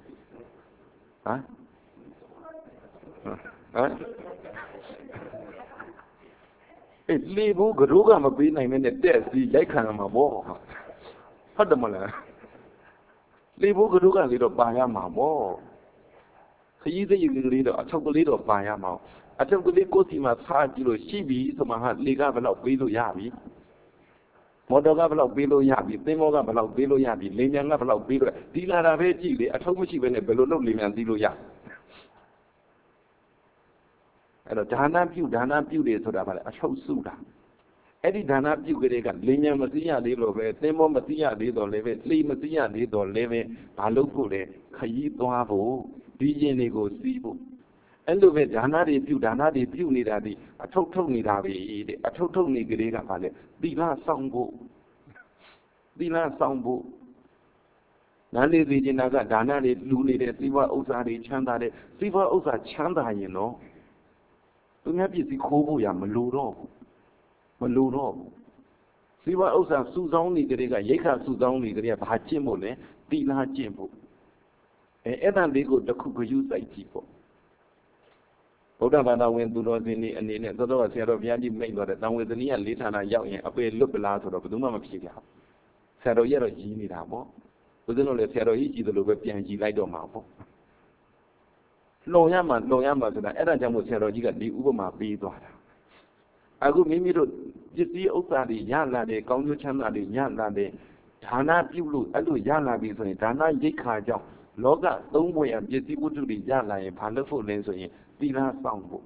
အဲ့လှေဘူးကရိုးကမပေးနိုင်နဲ့တဲ့စီရိုက်ခံမှာပေါ့ဟုတ်တယ်မလားလှေဘူးကရိုးကလေးတော့ပါရမှာပေါ့ခရီးစရိတ်ကလေးတော့အထုပ်ကလေးတော့ပါရမှာအထုပ်ကလေးကိုယ်စီမှာစားကြည့်လို့ရှိပြီဆိုမှဟာလေကဘယ်တော့ပေးလို့ရပြီမော်တော်ကဘယ်လောက်ပေးလို့ရပြီသင်္ဘောကဘယ်လောက်ပေးလို့ရပြီလေမြန်ကဘယ်လောက်ပေးလို့ဒီလာတာပဲကြည့်လေအထုံးမရှိဘဲနဲ့ဘယ်လိုလုပ်လေမြန်သိလို့ရအဲ့တော့ဒါနပြုတယ်ဆိုတာဗါလေအထုပ်စုတာအဲ့ဒီဒါနပြုကလေးကလေမြန်မသိရသေးလို့ပဲသင်္ဘောမသိရသေးတော့လည်းပဲလှေမသိရသေးတော့လည်းပဲဘာလုပ်ဖို့လဲခရီးသွားဖို့ဒီရင်တွေကိုစီးဖို့အဲ့လိုပဲဒါနတွေပြုနေတာဒီအထုပ်ထုတ်နေတာပဲတဲ့အထုပ်ထုတ်နေကလေးကဗါလေသီလဆောင်ဖို့နားလေသိကျင်တာကဒါနတွေလူနေတဲ့စီးပွားဥစ္စာတွေချမ်းသာတဲ့စီးပွားဥစ္စာချမ်းသာရင်တော့သူများပစ္စည်းခိုးဖို့ရမလိုတော့ဘူးစီးပွားဥစ္စာစုဆောင်းနေကြတဲ့ကရိတ်ခါစုဆောင်းနေကြတဲ့ဘာကျင့်ဖို့လဲသီလကျင့်ဖို့အဲ့ဒါလေးကိုတစ်ခုခရူးစိုက်ကြည့်ပေါ့ဗုဒ္ဓဘာသာဝင်သူတော်စင်တွေအနေနဲ့သောတော်ဆရာတော်ဘုရားကြီးမိန့်တော်တဲ့တန်ဝေသနီးလေးဌာနရောက်ရင်အပေလွတ်ပလားဆိုတော့ဘယ်သူမှမဖြစ်ကြဘူးဆရာတော်ကြီးကတော့ကြီးနေတာပေါ့ဘုရားတို့လည်းဆရာတော်ကြီးကြီးတယ်လို့ပဲပြန်ကြီးလိုက်တော့မှာပေါ့လွန်ရမှာဆိုတာအဲ့ဒါကြောင့်မို့ဆရာတော်ကြီးကဒီဥပမာပေးသွားတာအခုမိမိတို့ပစ္စည်းဥစ္စာတွေရလာတယ်ကောင်းကျိုးချမ်းသာတွေရလာတယ်ဒါနပြုလို့အဲ့လိုရလာပြီဆိုရင်ဒါနရိတ်ခါကြောင့်လောကသုံးပွင့်ရပစ္စည်းဝတ္ထုတွေရလာရင်ဘာလုပ်ဖို့လဲဆိုရင်သီလဆောင်ဖို့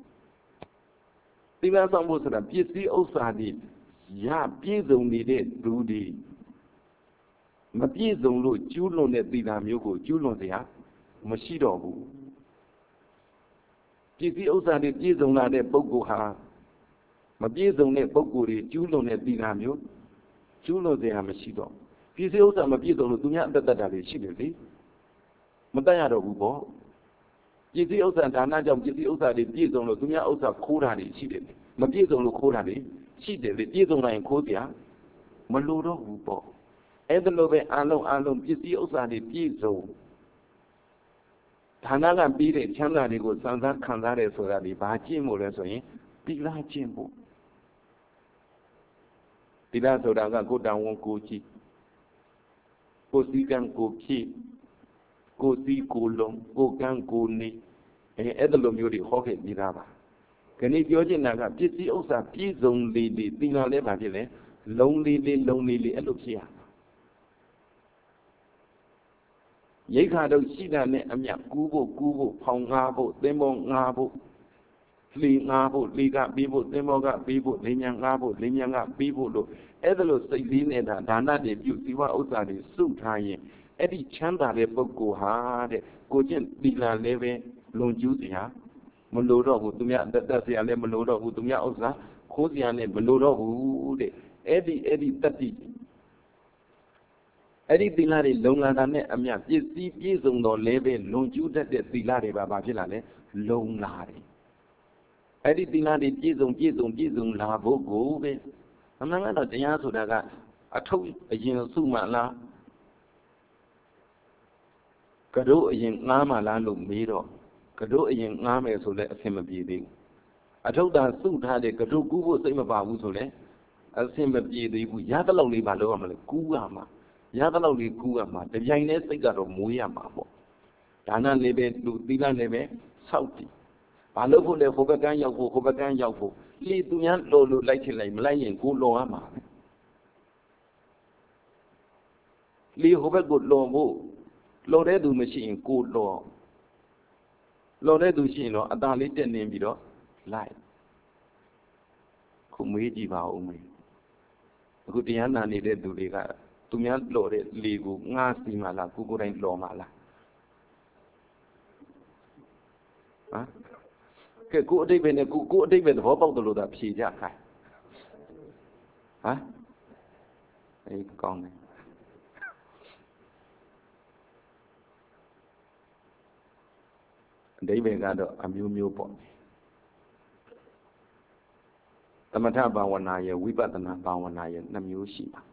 ဆိုတာပစ္စည်းဥစ္စာတွေရပြည့်စုံနေတဲ့လူတွေမပြည့်စုံလို့ကျူးလွန်တဲ့သီလမျိုးကိုကျူးလွန်เสียမရှိတော့ဘူးပစ္စည်းဥစ္စာတွေပြည့်စုံလာတဲ့ပုဂ္ဂိုလ်ဟာမပြည့်စုံတဲ့ပုဂ္ဂိုလ်တွေကျူးလွန်တဲ့သီလမျိုးကျူးလွန်เสียမရှိတော့ပစ္စည်းဥစ္စာမပြည့်စုံလို့သူများအသက်တတ်တာတွေရှိတယ်လေမတတ်ရတော့ဘူးပေါ့ပစ္စည်းဥစ္စာဒါနကြောင့်ပစ္စည်းဥစ္စာတွေပြည့်စုံလို့သူများဥစ္စာခိုးတာတွေရှိတယ်မပြည့်စုံလို့ခိုးတာတွေရှိတယ်လေပြည့်စုံနိုင်ခိုးเสียမလိုတော့ဘူးပေါ့အဲ့ဒါလိုပဲအလုံးပစ္စည်းဥစ္စာတွေပြည့်စုံဌာနကပြီးတဲ့ချမ်းသာတွေကိုစံစားခံစားတယ်ဆိုတာဒီဘာကျင့်မို့လဲဆိုရင်သီလကျင့်ဖို့သီလဆိုတာကကိုယ်တန်ဝန်ကိုကြည့်ကိုယ်စည်းကံကိုဖြည့်ကိုယ်စည်းကိုလုံးကိုယ်ကံကိုနေအဲ့ဒါလိုမျိုးတွေဟောခဲ့ပြီးသားပါခဏပြောချင်တာကပစ္စည်းဥစ္စာပြည့်စုံလေသီလလည်းဘာဖြစ်လဲလုံးလေးအဲ့လိုဖြစ်ရရိတ်ခါတော့ရှိတာနဲ့အမြကူးဖို့ဖောင်ငါဖို့သင်္ဘောငါဖို့လှေငါဖို့လှေကပြီးဖို့သင်္ဘောကပြီးဖို့လေမြန်ငါဖို့လေမြန်ကပြီးဖို့လို့အဲ့ဒါလို့စိတ်လေးနဲ့ဒါနတွေပြုစီဝဥစ္စာတွေစုထားရင်အဲ့ဒီချမ်းသာတဲ့ပုဂ္ဂိုလ်ဟာတဲ့ကိုကျင့်သီလလည်းပဲလွန်ကျူးစရာမလိုတော့ဘူးသူများအသက်စရာလည်းမလိုတော့ဘူးသူများဥစ္စာခိုးစရာလည်းမလိုတော့ဘူးတဲ့အဲ့ဒီတတိအဲ့ဒီသီလတွေလုံလာတာနဲ့အမြပစ္စည်းပြည့်စုံတော်လည်းပဲလွန်ကျူးတတ်တဲ့သီလတွေပါဘာဖြစ်လာလဲလုံလာတယ်အဲ့ဒီသီလတွေပြည့်စုံလာဖို့ကိုပဲအမှန်ကတော့တရားဆိုတာကအထုပ်အရင်စုမှလားကတို့အရင်ငားမှလားလို့မေးတော့ကတို့အရင်ငားမယ်ဆိုလဲအဆင်မပြေသေးဘူးအထုပ်သာစုထားတဲ့ကတို့ကူးဖို့စိတ်မပါဘူးဆိုလဲအဆင်မပြေသေးဘူးရသလောက်လေးပါလို့ရမလဲကူးရမှာရသလောက်လေးကူးရမှာတပြိုင်တည်းစိတ်ကတော့မွေးရမှာပေါ့ဒါနလည်းပဲလူသီလလည်းပဲစောက်တည်ဘာလို့ဖို့လဲဟိုဘက်ကန်းရောက်ဖို့လေသူများလို့လိုက်ချင်လိုက်မလိုက်ရင်ကိုလောရမှာလေဟိုဘက်ကိုလောဖို့လောတဲ့သူမရှိရင်ကိုလောတဲ့သူရှိရင်တော့အသာလေးတက်နေပြီးတော့လိုက်ခုမေးကြည့်ပါဦးမေးအခုတရားနာနေတဲ့သူတွေကသူများလောတဲ့လေကိုငှားစီမှလားကိုယ်တိုင်လောမှလားဟမ်ကဲကိုအတိတ်ပဲနဲ့ကိုအတိတ်ပဲသဘောပေါက်တယ်လို့သာဖြေကြခိုင်းဟမ်အေးကောင်းတယ်အတိတ်ပဲကတော့အမျိုးပေါ့သမထဘာဝနာရဲ့ဝိပဿနာဘာဝနာရဲ့နှစ်မျိုးရှိပါ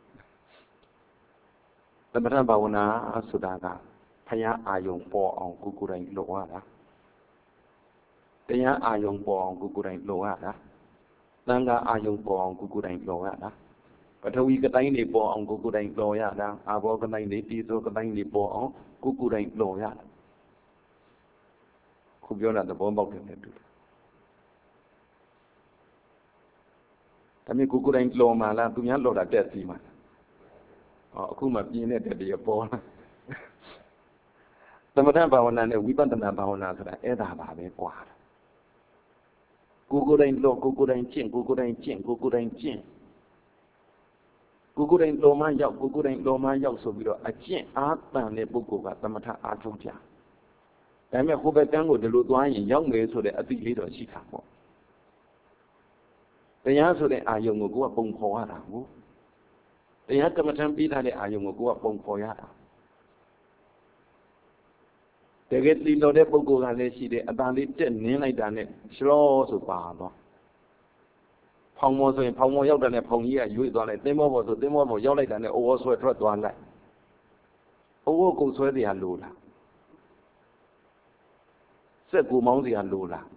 သမထဘာဝနာဆိုတာကဖယားအာယုံပေါ်အောင်ကိုယ်တိုင်လောရတာတရားအာယုံပေါ်အောင်ကိုယ်တိုင်လောရတာသံဃာအာယုံပေါ်အောင်ကိုယ်တိုင်လောရတာပထဝီကတိုင်းတွေပေါ်အောင်ကိုယ်တိုင်လောရတာအာဘောကတိုင်းတွေတိဇောကတိုင်းတွေပေါ်အောင်ကိုယ်တိုင်လောရတာခုပြောတာသဘောပေါက်တယ်နဲ့တူတယ်ဒါမျိုးကိုယ်တိုင်လောမှာလားသူများလောတာတက်စီမှာအခုမှပြင်းတဲ့တည်းပေါ်လာသမထဘာဝနာနဲ့ဝိပဿနာဘာဝနာဆိုတာအဲ့ဒါပါပဲကွာကိုယ်တိုင်လောကိုယ်တိုင်ကျင့်ကိုယ်တိုင်ကျင့်ကိုယ်တိုင်ကျင့်ကိုယ်တိုင်လောမရောက်ကိုယ်တိုင်လောမရောက်ဆိုပြီးတော့အကျင့်အားတန်တဲ့ပုဂ္ဂိုလ်ကသမထအားထုတ်ကြဒါပေမဲ့ဟိုဘက်ကန်းကိုဒီလိုသွားရင်ရောက်မယ်ဆိုတဲ့အသိလေးတော့ရှိတာပေါ့တရားဆိုတဲ့အာယုံကိုကိုယ်ကပုံဖော်ရတာကိုတရားကမ္မထံပြီးထားတဲ့အာယုံကိုကိုယ်ကပုံဖော်ရတာတကယ်တည်တော်တဲ့ပုဂ္ဂိုလ်ကလည်းရှိတယ်အတန်လေးတက်နင်းလိုက်တာနဲ့ရှလောဆိုပါတော့ဖောင်မောဆိုရင်ဖောင်မောရောက်တဲ့နဲ့ဖောင်ကြီးကရွေ့သွားလိုက်သင်းမောပေါ်ဆိုသင်းမောပေါ်ရောက်လိုက်တာနဲ့အိုးဝဆွဲထွက်သွားလိုက်အိုးဝကုတ်ဆွဲတရားလိုလားစက်ကူမောင်းတရားလိုလား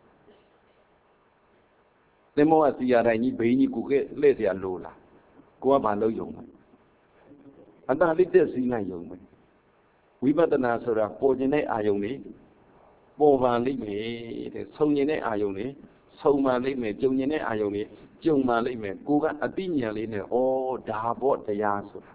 သင်းမောကစီရတိုင်းကြီးဘိန်းကြီးကိုကဲလှည့်တရားလိုလားကိုကဘာလုပ်ယုံလဲအတန်လေးတက်စီးလိုက်ယုံမယ်ဝိပဿနာဆိုတာပေါ်ခြင်းတဲ့အာယုံလေးပေါ်ပါလိမ့်မယ်တဲ့ဆုံခြင်းတဲ့အာယုံလေးဆုံပါလိမ့်မယ်ကြုံခြင်းတဲ့အာယုံလေးကြုံပါလိမ့်မယ်ကိုကအတိညာလေးနဲ့ဩဒါပေါ့တရားဆိုတာ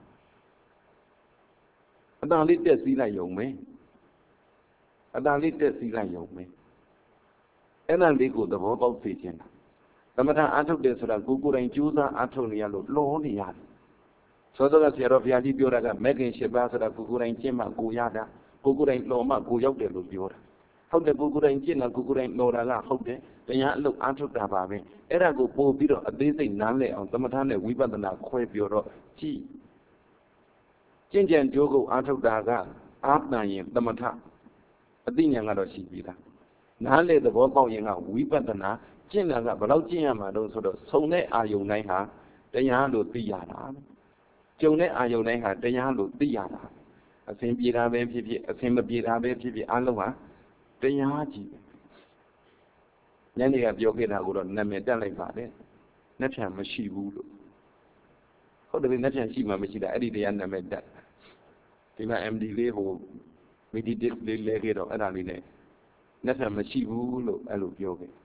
အတန်လေးတက်စီးလိုက်ယုံမယ်အတန်လေးတက်စီးလိုက်ယုံမယ်အဲ့ဒါလေးကိုသဘောပေါက်စေခြင်းသမထအားထုတ်တယ်ဆိုတာကိုယ်တိုင်ကြိုးစားအားထုတ်နေရလို့လောနေရတယ်သောသောကဆရာတော်ဘုရားကြီးပြောတာကမဂ္ဂင်၈ပါးဆိုတာကိုယ်တိုင်ကျင့်မှကိုရတာကိုယ်တိုင်လောမှကိုရောက်တယ်လို့ပြောတာဟုတ်တယ်ကိုယ်တိုင်ကျင့်တာကိုယ်တိုင်လောတာကဟုတ်တယ်တရားအလုပ်အားထုတ်တာပါပဲအဲ့ဒါကိုပို့ပြီးတော့အသေးစိတ်နားလည်အောင်သမထနဲ့ဝိပဿနာခွဲပြောတော့ကြည်ကျင့်ကြံကြိုးကိုအားထုတ်တာကအားတန်ရင်သမထအသိဉာဏ်ကတော့ရှိပြီးသားနားလည်သဘောပေါက်ရင်ကဝိပဿနာကျင့်တာကဘယ်လောက်ကျင့်ရမှာတော့ဆိုတော့ဆုံတဲ့အာယုန်တိုင်းဟာတရားလို့သိရတာကြုံတဲ့အာယုန်တိုင်းဟာတရားလို့သိရတာအစဉ်ပြေတာပဲဖြစ်ဖြစ်အစဉ်မပြေတာပဲဖြစ်ဖြစ်အလုံးဟာတရားကြီးညနေကပြောခဲ့တာကိုတော့နာမည်တက်လိုက်ပါတယ်နှက်ဖြန်မရှိဘူးလို့ဟုတ်တယ်နှက်ဖြန်ရှိမှမရှိတာအဲ့ဒီတရားနာမည်တက်ဒီမှာ MD လေးဟို meditate လေးလဲခဲ့တော့အဲ့ဒါလေးနဲ့နှက်ဖြန်မရှိဘူးလို့အဲ့လိုပြောခဲ့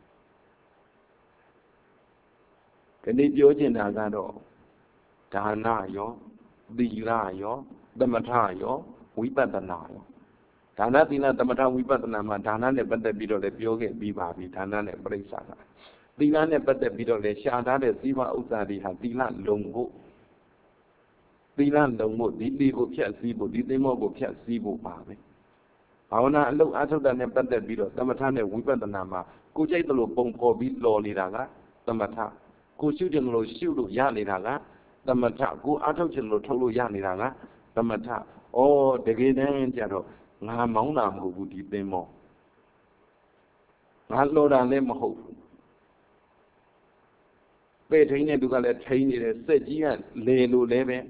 ဒီနေ့ပြောချင်တာကတော့ဒါနရောသီလရောသမထရောဝိပဿနာရောဒါနသီလသမထဝိပဿနာမှာဒါနနဲ့ပတ်သက်ပြီးတော့လည်းပြောခဲ့ပြီးပါပြီဒါနနဲ့ပြိဿာကသီလနဲ့ပတ်သက်ပြီးတော့လည်းရှားထားတဲ့သီလဥစ္စာတွေဟာသီလလုံဖို့သီလလုံဖို့ဒီသီကိုဖြတ်စည်းဖို့ဒီသိမောကိုဖြတ်စည်းဖို့ပါပဲဘာဝနာအလုပ်အားထုတ်တာနဲ့ပတ်သက်ပြီးတော့သမထနဲ့ဝိပဿနာမှာကိုကြိုက်တယ်လို့ပုံဖော်ပြီးလော်နေတာကသမထကိုရှုတယ်လို့ရှုလို့ရနေတာကသမထကိုအားထုတ်ခြင်းလို့ထုတ်လို့ရနေတာကသမထဩတကယ်တမ်းကျတော့ငါမောင်းတာမဟုတ်ဘူးဒီသင်္ဘောငါလောတာလည်းမဟုတ်ဘူးပဲ့ထိန်တဲ့သူကလည်းထိန်နေတယ်စက်ကြီးကလေလို့လည်းပဲ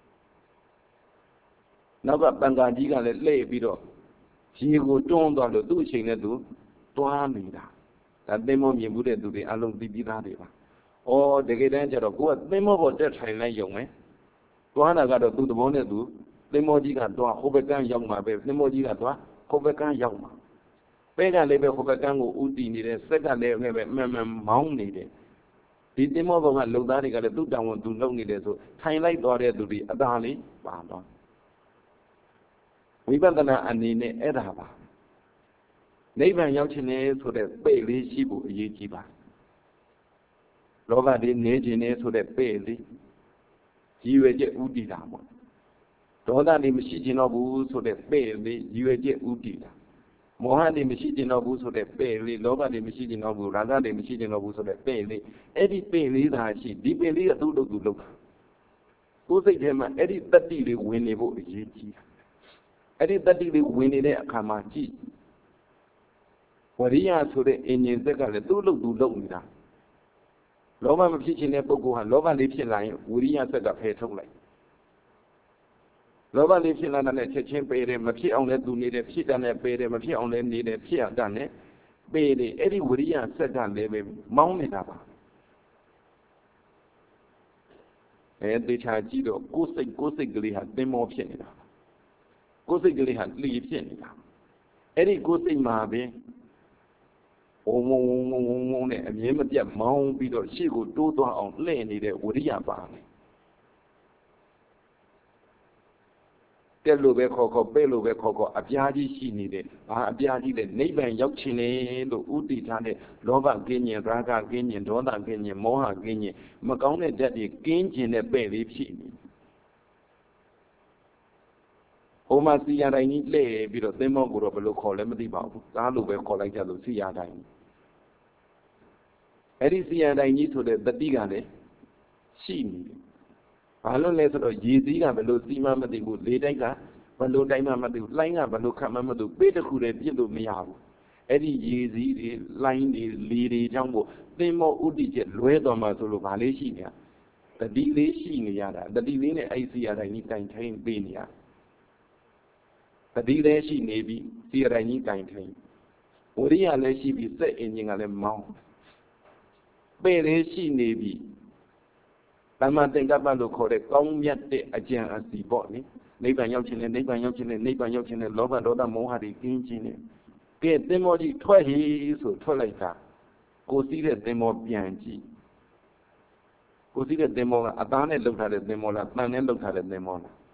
နောက်ကပံကာကြီးကလည်းလှည့်ပြီးတော့ရေကိုတွန်းသွားလို့သူ့အချိန်နဲ့သူတွားနေတာဒါသင်္ဘောမြင်မှုတဲ့သူတွေအလုံးသိပြီးသားတွေပါဩတကယ်တမ်းကျတော့ကိုကသင်္ဘောပေါ်တက်ထိုင်လိုက်ရုံပဲတွားတာကတော့သူ့သဘောနဲ့သူသင်္ဘောကြီးကတွားဟိုဘက်ကန်းရောက်မှာပဲသင်္ဘောကြီးကတွားဟိုဘက်ကန်းရောက်မှာပဲကလည်းပဲဟိုဘက်ကန်းကိုဥတည်နေတယ်စက်ကလည်းပဲမှန်မောင်းနေတယ်ဒီသင်္ဘောပေါ်ကလုံသားတွေကလည်းသူ့တောင်ဝန်သူလုံနေတယ်ဆိုထိုင်လိုက်သွားတဲ့သူတွေအသာလေးပါတော့ဝိပဿနာအနေနဲ့အဲ့ဒါပါနိဗ္ဗာန်ရောက်ခြင်းလေဆိုတဲ့ပဲ့လေးရှိဖို့အရေးကြီးပါလောဘတွေနေခြင်းလေဆိုတဲ့ပဲ့လေးရည်ရွယ်ချက်ဥတည်တာပေါ့ဒေါသတွေမရှိခြင်းတော့ဘူးဆိုတဲ့ပဲ့လေးရည်ရွယ်ချက်ဥတည်တာမောဟတွေမရှိခြင်းတော့ဘူးဆိုတဲ့ပဲ့လေးလောဘတွေမရှိခြင်းတော့ဘူးရာဂတွေမရှိခြင်းတော့ဘူးဆိုတဲ့ပဲ့လေးအဲ့ဒီပဲ့လေးသာရှိဒီပဲ့လေးကသူ့လုပ်သူလုပ်တာကိုယ်စိတ်ထဲမှာအဲ့ဒီတတ္တိလေးဝင်နေဖို့အရေးကြီးတာအဲ့ဒီတတ္တိလေးဝင်နေတဲ့အခါမှာကြည့်ဝရိယဆိုတဲ့အင်ဂျင်စက်ကလည်းသူ့လုပ်သူလုပ်နေတာလောဘမဖြစ်ခြင်းတဲ့ပုဂ္ဂိုလ်ဟာလောဘလေးဖြစ်လာရင်ဝရိယစက်ကဖယ်ထုတ်လိုက်လောဘလေးဖြစ်လာတဲ့ချက်ချင်းပယ်တယ်မဖြစ်အောင်လည်းသူနေတယ်ဖြစ်တာနဲ့ပယ်တယ်မဖြစ်အောင်လည်းနေတယ်ဖြစ်ရတာနဲ့ပယ်တယ်အဲ့ဒီဝရိယစက်ကလည်းပဲမောင်းနေတာပါတေချာကြည့်တော့ကိုယ်စိတ်ကလေးဟာသင်္ဘောဖြစ်နေတာကိုယ်စိတ်ကလေးဟာလှီဖြစ်နေတာအဲ့ဒီကိုယ်စိတ်မှာပဲဝုံနဲ့အမြဲမပြတ်မောင်းပြီးတော့ရှေ့ကိုတိုးသွားအောင်လှည့်နေတဲ့ဝရိယပါမယ်တက်လို့ပဲခေါ်ခေါ်ပဲ့လို့ပဲခေါ်ခေါ်အပြားကြီးရှိနေတယ်။ဘာအပြားကြီးလဲနိဗ္ဗာန်ရောက်ခြင်းလေလို့ဥတည်ထားတဲ့လောဘကင်းခြင်း၊ရာဂကင်းခြင်း၊ဒေါသကင်းခြင်း၊မောဟကင်းခြင်းမကောင်းတဲ့ဓာတ်တွေကင်းခြင်းနဲ့ပဲ့လေးဖြစ်နေ။ဟိုမှာစီရတိုင်းကြီးလှည့်ပြီးတော့သင်္ဘောကိုတော့ဘယ်လိုခေါ်လဲမသိပါဘူး။ကားလိုပဲခေါ်လိုက်ကြလို့စီရတိုင်း။အဲ့ဒီစီရတိုင်းကြီးဆိုတဲ့တတိကလည်းရှိနေတယ်။ဘာလို့လဲဆိုတော့ရေစည်းကဘယ်လိုစီးမှမသိဘူးလေတိုက်ကဘယ်လိုတိုင်းမှမသိဘူးလှိုင်းကဘယ်လိုခတ်မှမသိဘူးပေးတစ်ခုတည်းပြစ်လို့မရဘူးအဲ့ဒီရေစည်းတွေလှိုင်းတွေလေတွေကြောင့်မို့သင်္ဘောဥတီချက်လွဲတော်မှာဆိုလို့ဗာလေးရှိနေတတိလေးရှိနေရတာတတိလေးနဲ့အဲ့စီရတိုင်းကြီးတိုင်ထိုင်ပေးနေရတတိလေးရှိနေပြီစီရတိုင်းကြီးတိုင်ထိုင်ဝရိယလည်းရှိပြီစက်အင်ဂျင်ကလည်းမောင်းပဲ့လေးရှိနေပြီတမန်သင်္ကပ္ပလို့ခေါ်တဲ့ကောင်းမြတ်တဲ့အကျင့်အစီပေါ့နိနိဗ္ဗာန်ရောက်ခြင်းနဲ့နိဗ္ဗာန်ရောက်ခြင်းနဲ့နိဗ္ဗာန်ရောက်ခြင်းနဲ့လောဘဒေါသမောဟတွေကင်းခြင်းနဲ့ကဲသင်္ဘောကြီးထွက်ဟီဆိုထွက်လိုက်တာကိုစီးတဲ့သင်္ဘောပြန်ကြည့်ကိုစီးတဲ့သင်္ဘောကအသားနဲ့လှုပ်ထားတဲ့သင်္ဘောလားတန်နဲ့လှုပ်ထားတဲ့သင်္ဘောလား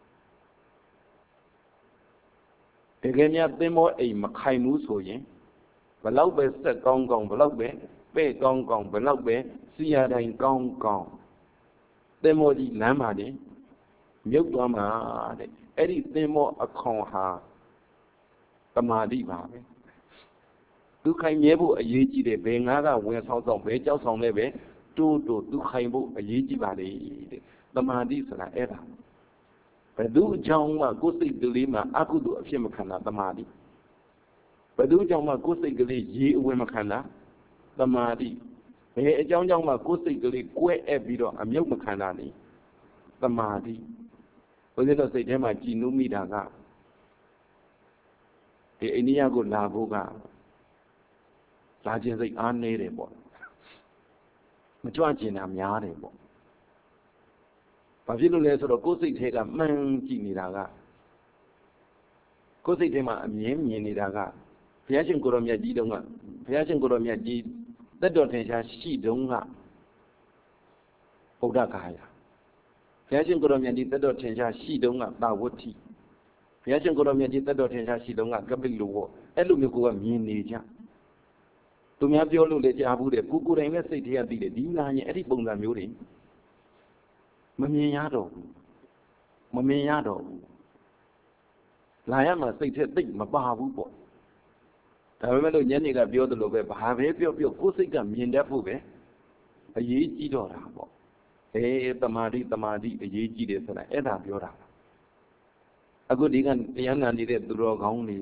တကယ်များသင်္ဘောအိမ်မခိုင်ဘူးဆိုရင်ဘလောက်ပဲစက်ကောင်းကောင်းဘလောက်ပဲပဲ့ကောင်းကောင်းဘလောက်ပဲစီရတိုင်းကောင်းကောင်းသင်္ဘောကြီးလမ်းမှာတင်မြုပ်သွားမှာတဲ့အဲ့ဒီသင်္ဘောအခေါင်ဟာတမာတိပါပဲသူခိုင်မြဲဖို့အရေးကြီးတယ်ဘယ်ငါးကဝင်ဆောင်ဆောင်ဘယ်ကြောက်ဆောင်လဲပဲတိုးတိုးသူခိုင်ဖို့အရေးကြီးပါလေတဲ့တမာတိဆိုတာအဲ့ဒါဘယ်သူအကြောင်းကကိုယ်စိတ်ကလေးမှာအကုသိုလ်အဖြစ်မခံတာတမာတိဘယ်သူအကြောင်းကကိုယ်စိတ်ကလေးရေအဝင်မခံတာတမာတိဘယ်အကြောင်းကြောင့်မှကိုယ်စိတ်ကလေးကွဲအပ်ပြီးတော့အမြုပ်မခံတာနေတမာတိဘုရားတော်စိတ်ထဲမှာကြည်နူးမိတာကဒီအိန္ဒိယကိုလာဖို့ကလာခြင်းစိတ်အားနေတယ်ပေါ့မကြွကျင်တာများတယ်ပေါ့ဘာဖြစ်လို့လဲဆိုတော့ကိုယ်စိတ်ထဲကမှန်းကြည့်နေတာကကိုယ်စိတ်ထဲမှာအမြင်မြင်နေတာကဘုရားရှင်ကိုရောမြတ်ကြီးတုန်းကဘုရားရှင်ကိုရောမြတ်ကြီးသက်တော်ထင်ရှားရှိတုန်းကဗုဒ္ဓဂါယာဘုရားရှင်ကိုရောမြတ်ကြီးသက်တော်ထင်ရှားရှိတုန်းကသာဝတ္ထိဘုရားရှင်ကိုရောမြတ်ကြီးသက်တော်ထင်ရှားရှိတုန်းကကပိလုဝအဲ့လိုမျိုးကိုကမြင်နေကြသူများပြောလို့လည်းကြားဘူးတယ်ကိုကိုယ်တိုင်လည်းစိတ်ထဲကသိတယ်ဒီလာရင်အဲ့ဒီပုံစံမျိုးတွေမမြင်ရတော့ဘူးမမြင်ရတော့ဘူးလာရမှာစိတ်ထဲသိမပါဘူးပေါ့ဒါပေမဲ့လို့ညနေကပြောသလိုပဲဘာပဲပြောပြောကိုယ်စိတ်ကမြင်တတ်ဖို့ပဲအရေးကြီးတော့တာပေါ့တမာတိအရေးကြီးတယ်ဆိုတာအဲ့ဒါပြောတာအခုဒီကတရားနာနေတဲ့သူတော်ကောင်းတွေ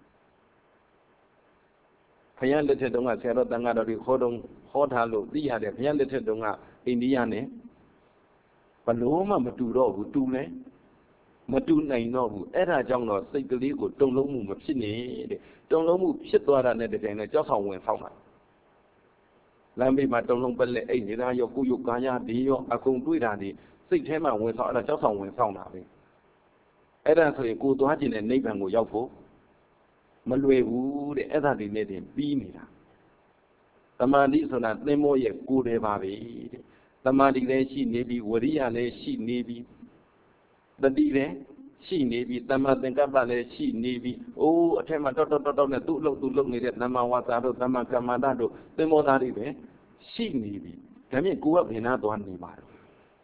ဘုရားလက်ထက်တုန်းကဆရာတော်တန်ခါတော်တွေဟောထားလို့သိရတယ်ဘုရားလက်ထက်တုန်းကအိန္ဒိယနဲ့ဘလို့မှမတူတော့ဘူးတူလဲမတူနိုင်တော့ဘူးအဲ့ဒါကြောင့်တော့စိတ်ကလေးကိုတုံလုံးမှုမဖြစ်နေတဲ့တုံလုံးမှုဖြစ်သွားတာနဲ့တကယ်နဲ့ကြောက်ဆောင်ဝင်ဆောင်တာလမ်းဘေးမှာတုံလုံးပလက်အိတ်နေတာရောကိုယုတ်ကာယဒီရောအကုန်တွေ့တာဒီစိတ်ထဲမှာဝင်ဆောင်အဲ့ဒါကြောက်ဆောင်ဝင်ဆောင်တာပဲအဲ့ဒါဆိုရင်ကိုသွားခြင်းနဲ့နိဗ္ဗာန်ကိုရောက်ဖို့မလွယ်ဘူးတဲ့အဲ့ဒါဒီနဲ့တင်ပြီးနေတာတမာတိဆိုတာသင်္ဘောရဲ့ကိုယ်တယ်ပါပဲတဲ့တမာတိလည်းရှိနေပြီဝရိယလည်းရှိနေပြီတတိလည်းရှိနေပြီတမ္မာသင်္ကပ္ပလည်းရှိနေပြီအိုးအထက်မှာတောက်နဲ့သူ့အလုပ်သူလုပ်နေတဲ့တမ္မာဝါစာတို့တမ္မာကမ္မန္တတို့သင်္ဘောသားတွေပဲရှိနေပြီဒါမြင်ကိုကဘယ်နာသွားနေပါတော့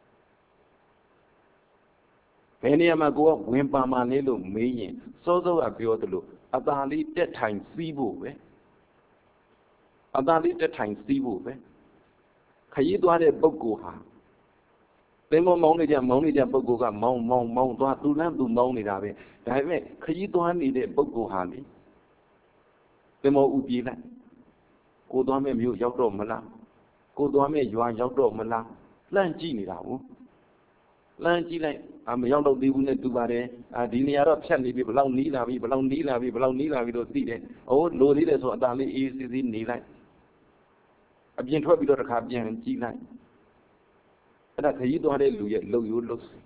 ဘယ်နေရာမှာကိုကဝင်ပါမှလဲလို့မေးရင်စောစောကပြောသလိုအသာလေးတက်ထိုင်စီးဖို့ပဲအသာလေးတက်ထိုင်စီးဖို့ပဲခရီးသွားတဲ့ပုဂ္ဂိုလ်ဟာသင်္ဘောမောင်းနေကြပုဂ္ဂိုလ်ကမောင်းသွားသူလမ်းသူမောင်းနေတာပဲဒါပေမဲ့ခရီးသွားနေတဲ့ပုဂ္ဂိုလ်ဟာလေသင်္ဘောဥပြေးလိုက်ကိုသွားမဲ့မြို့ရောက်တော့မလားကိုသွားမဲ့ရွာရောက်တော့မလားလှမ်းကြည့်နေတာဟုတ်လှမ်းကြည့်လိုက်မရောက်တော့သေးဘူးနဲ့တူပါတယ်ဒီနေရာတော့ဖြတ်နေပြီဘလောက်နီးလာပြီဘလောက်နီးလာပြီလို့သိတယ်အိုးလိုသေးတယ်ဆိုအသာလေးအေးစီနေလိုက်အပြင်ထွက်ပြီးတော့တစ်ခါပြန်ကြည့်လိုက်အဲ့ဒါခရီးသွားတဲ့လူရဲ့လှုပ်ရိုးလှုပ်စီ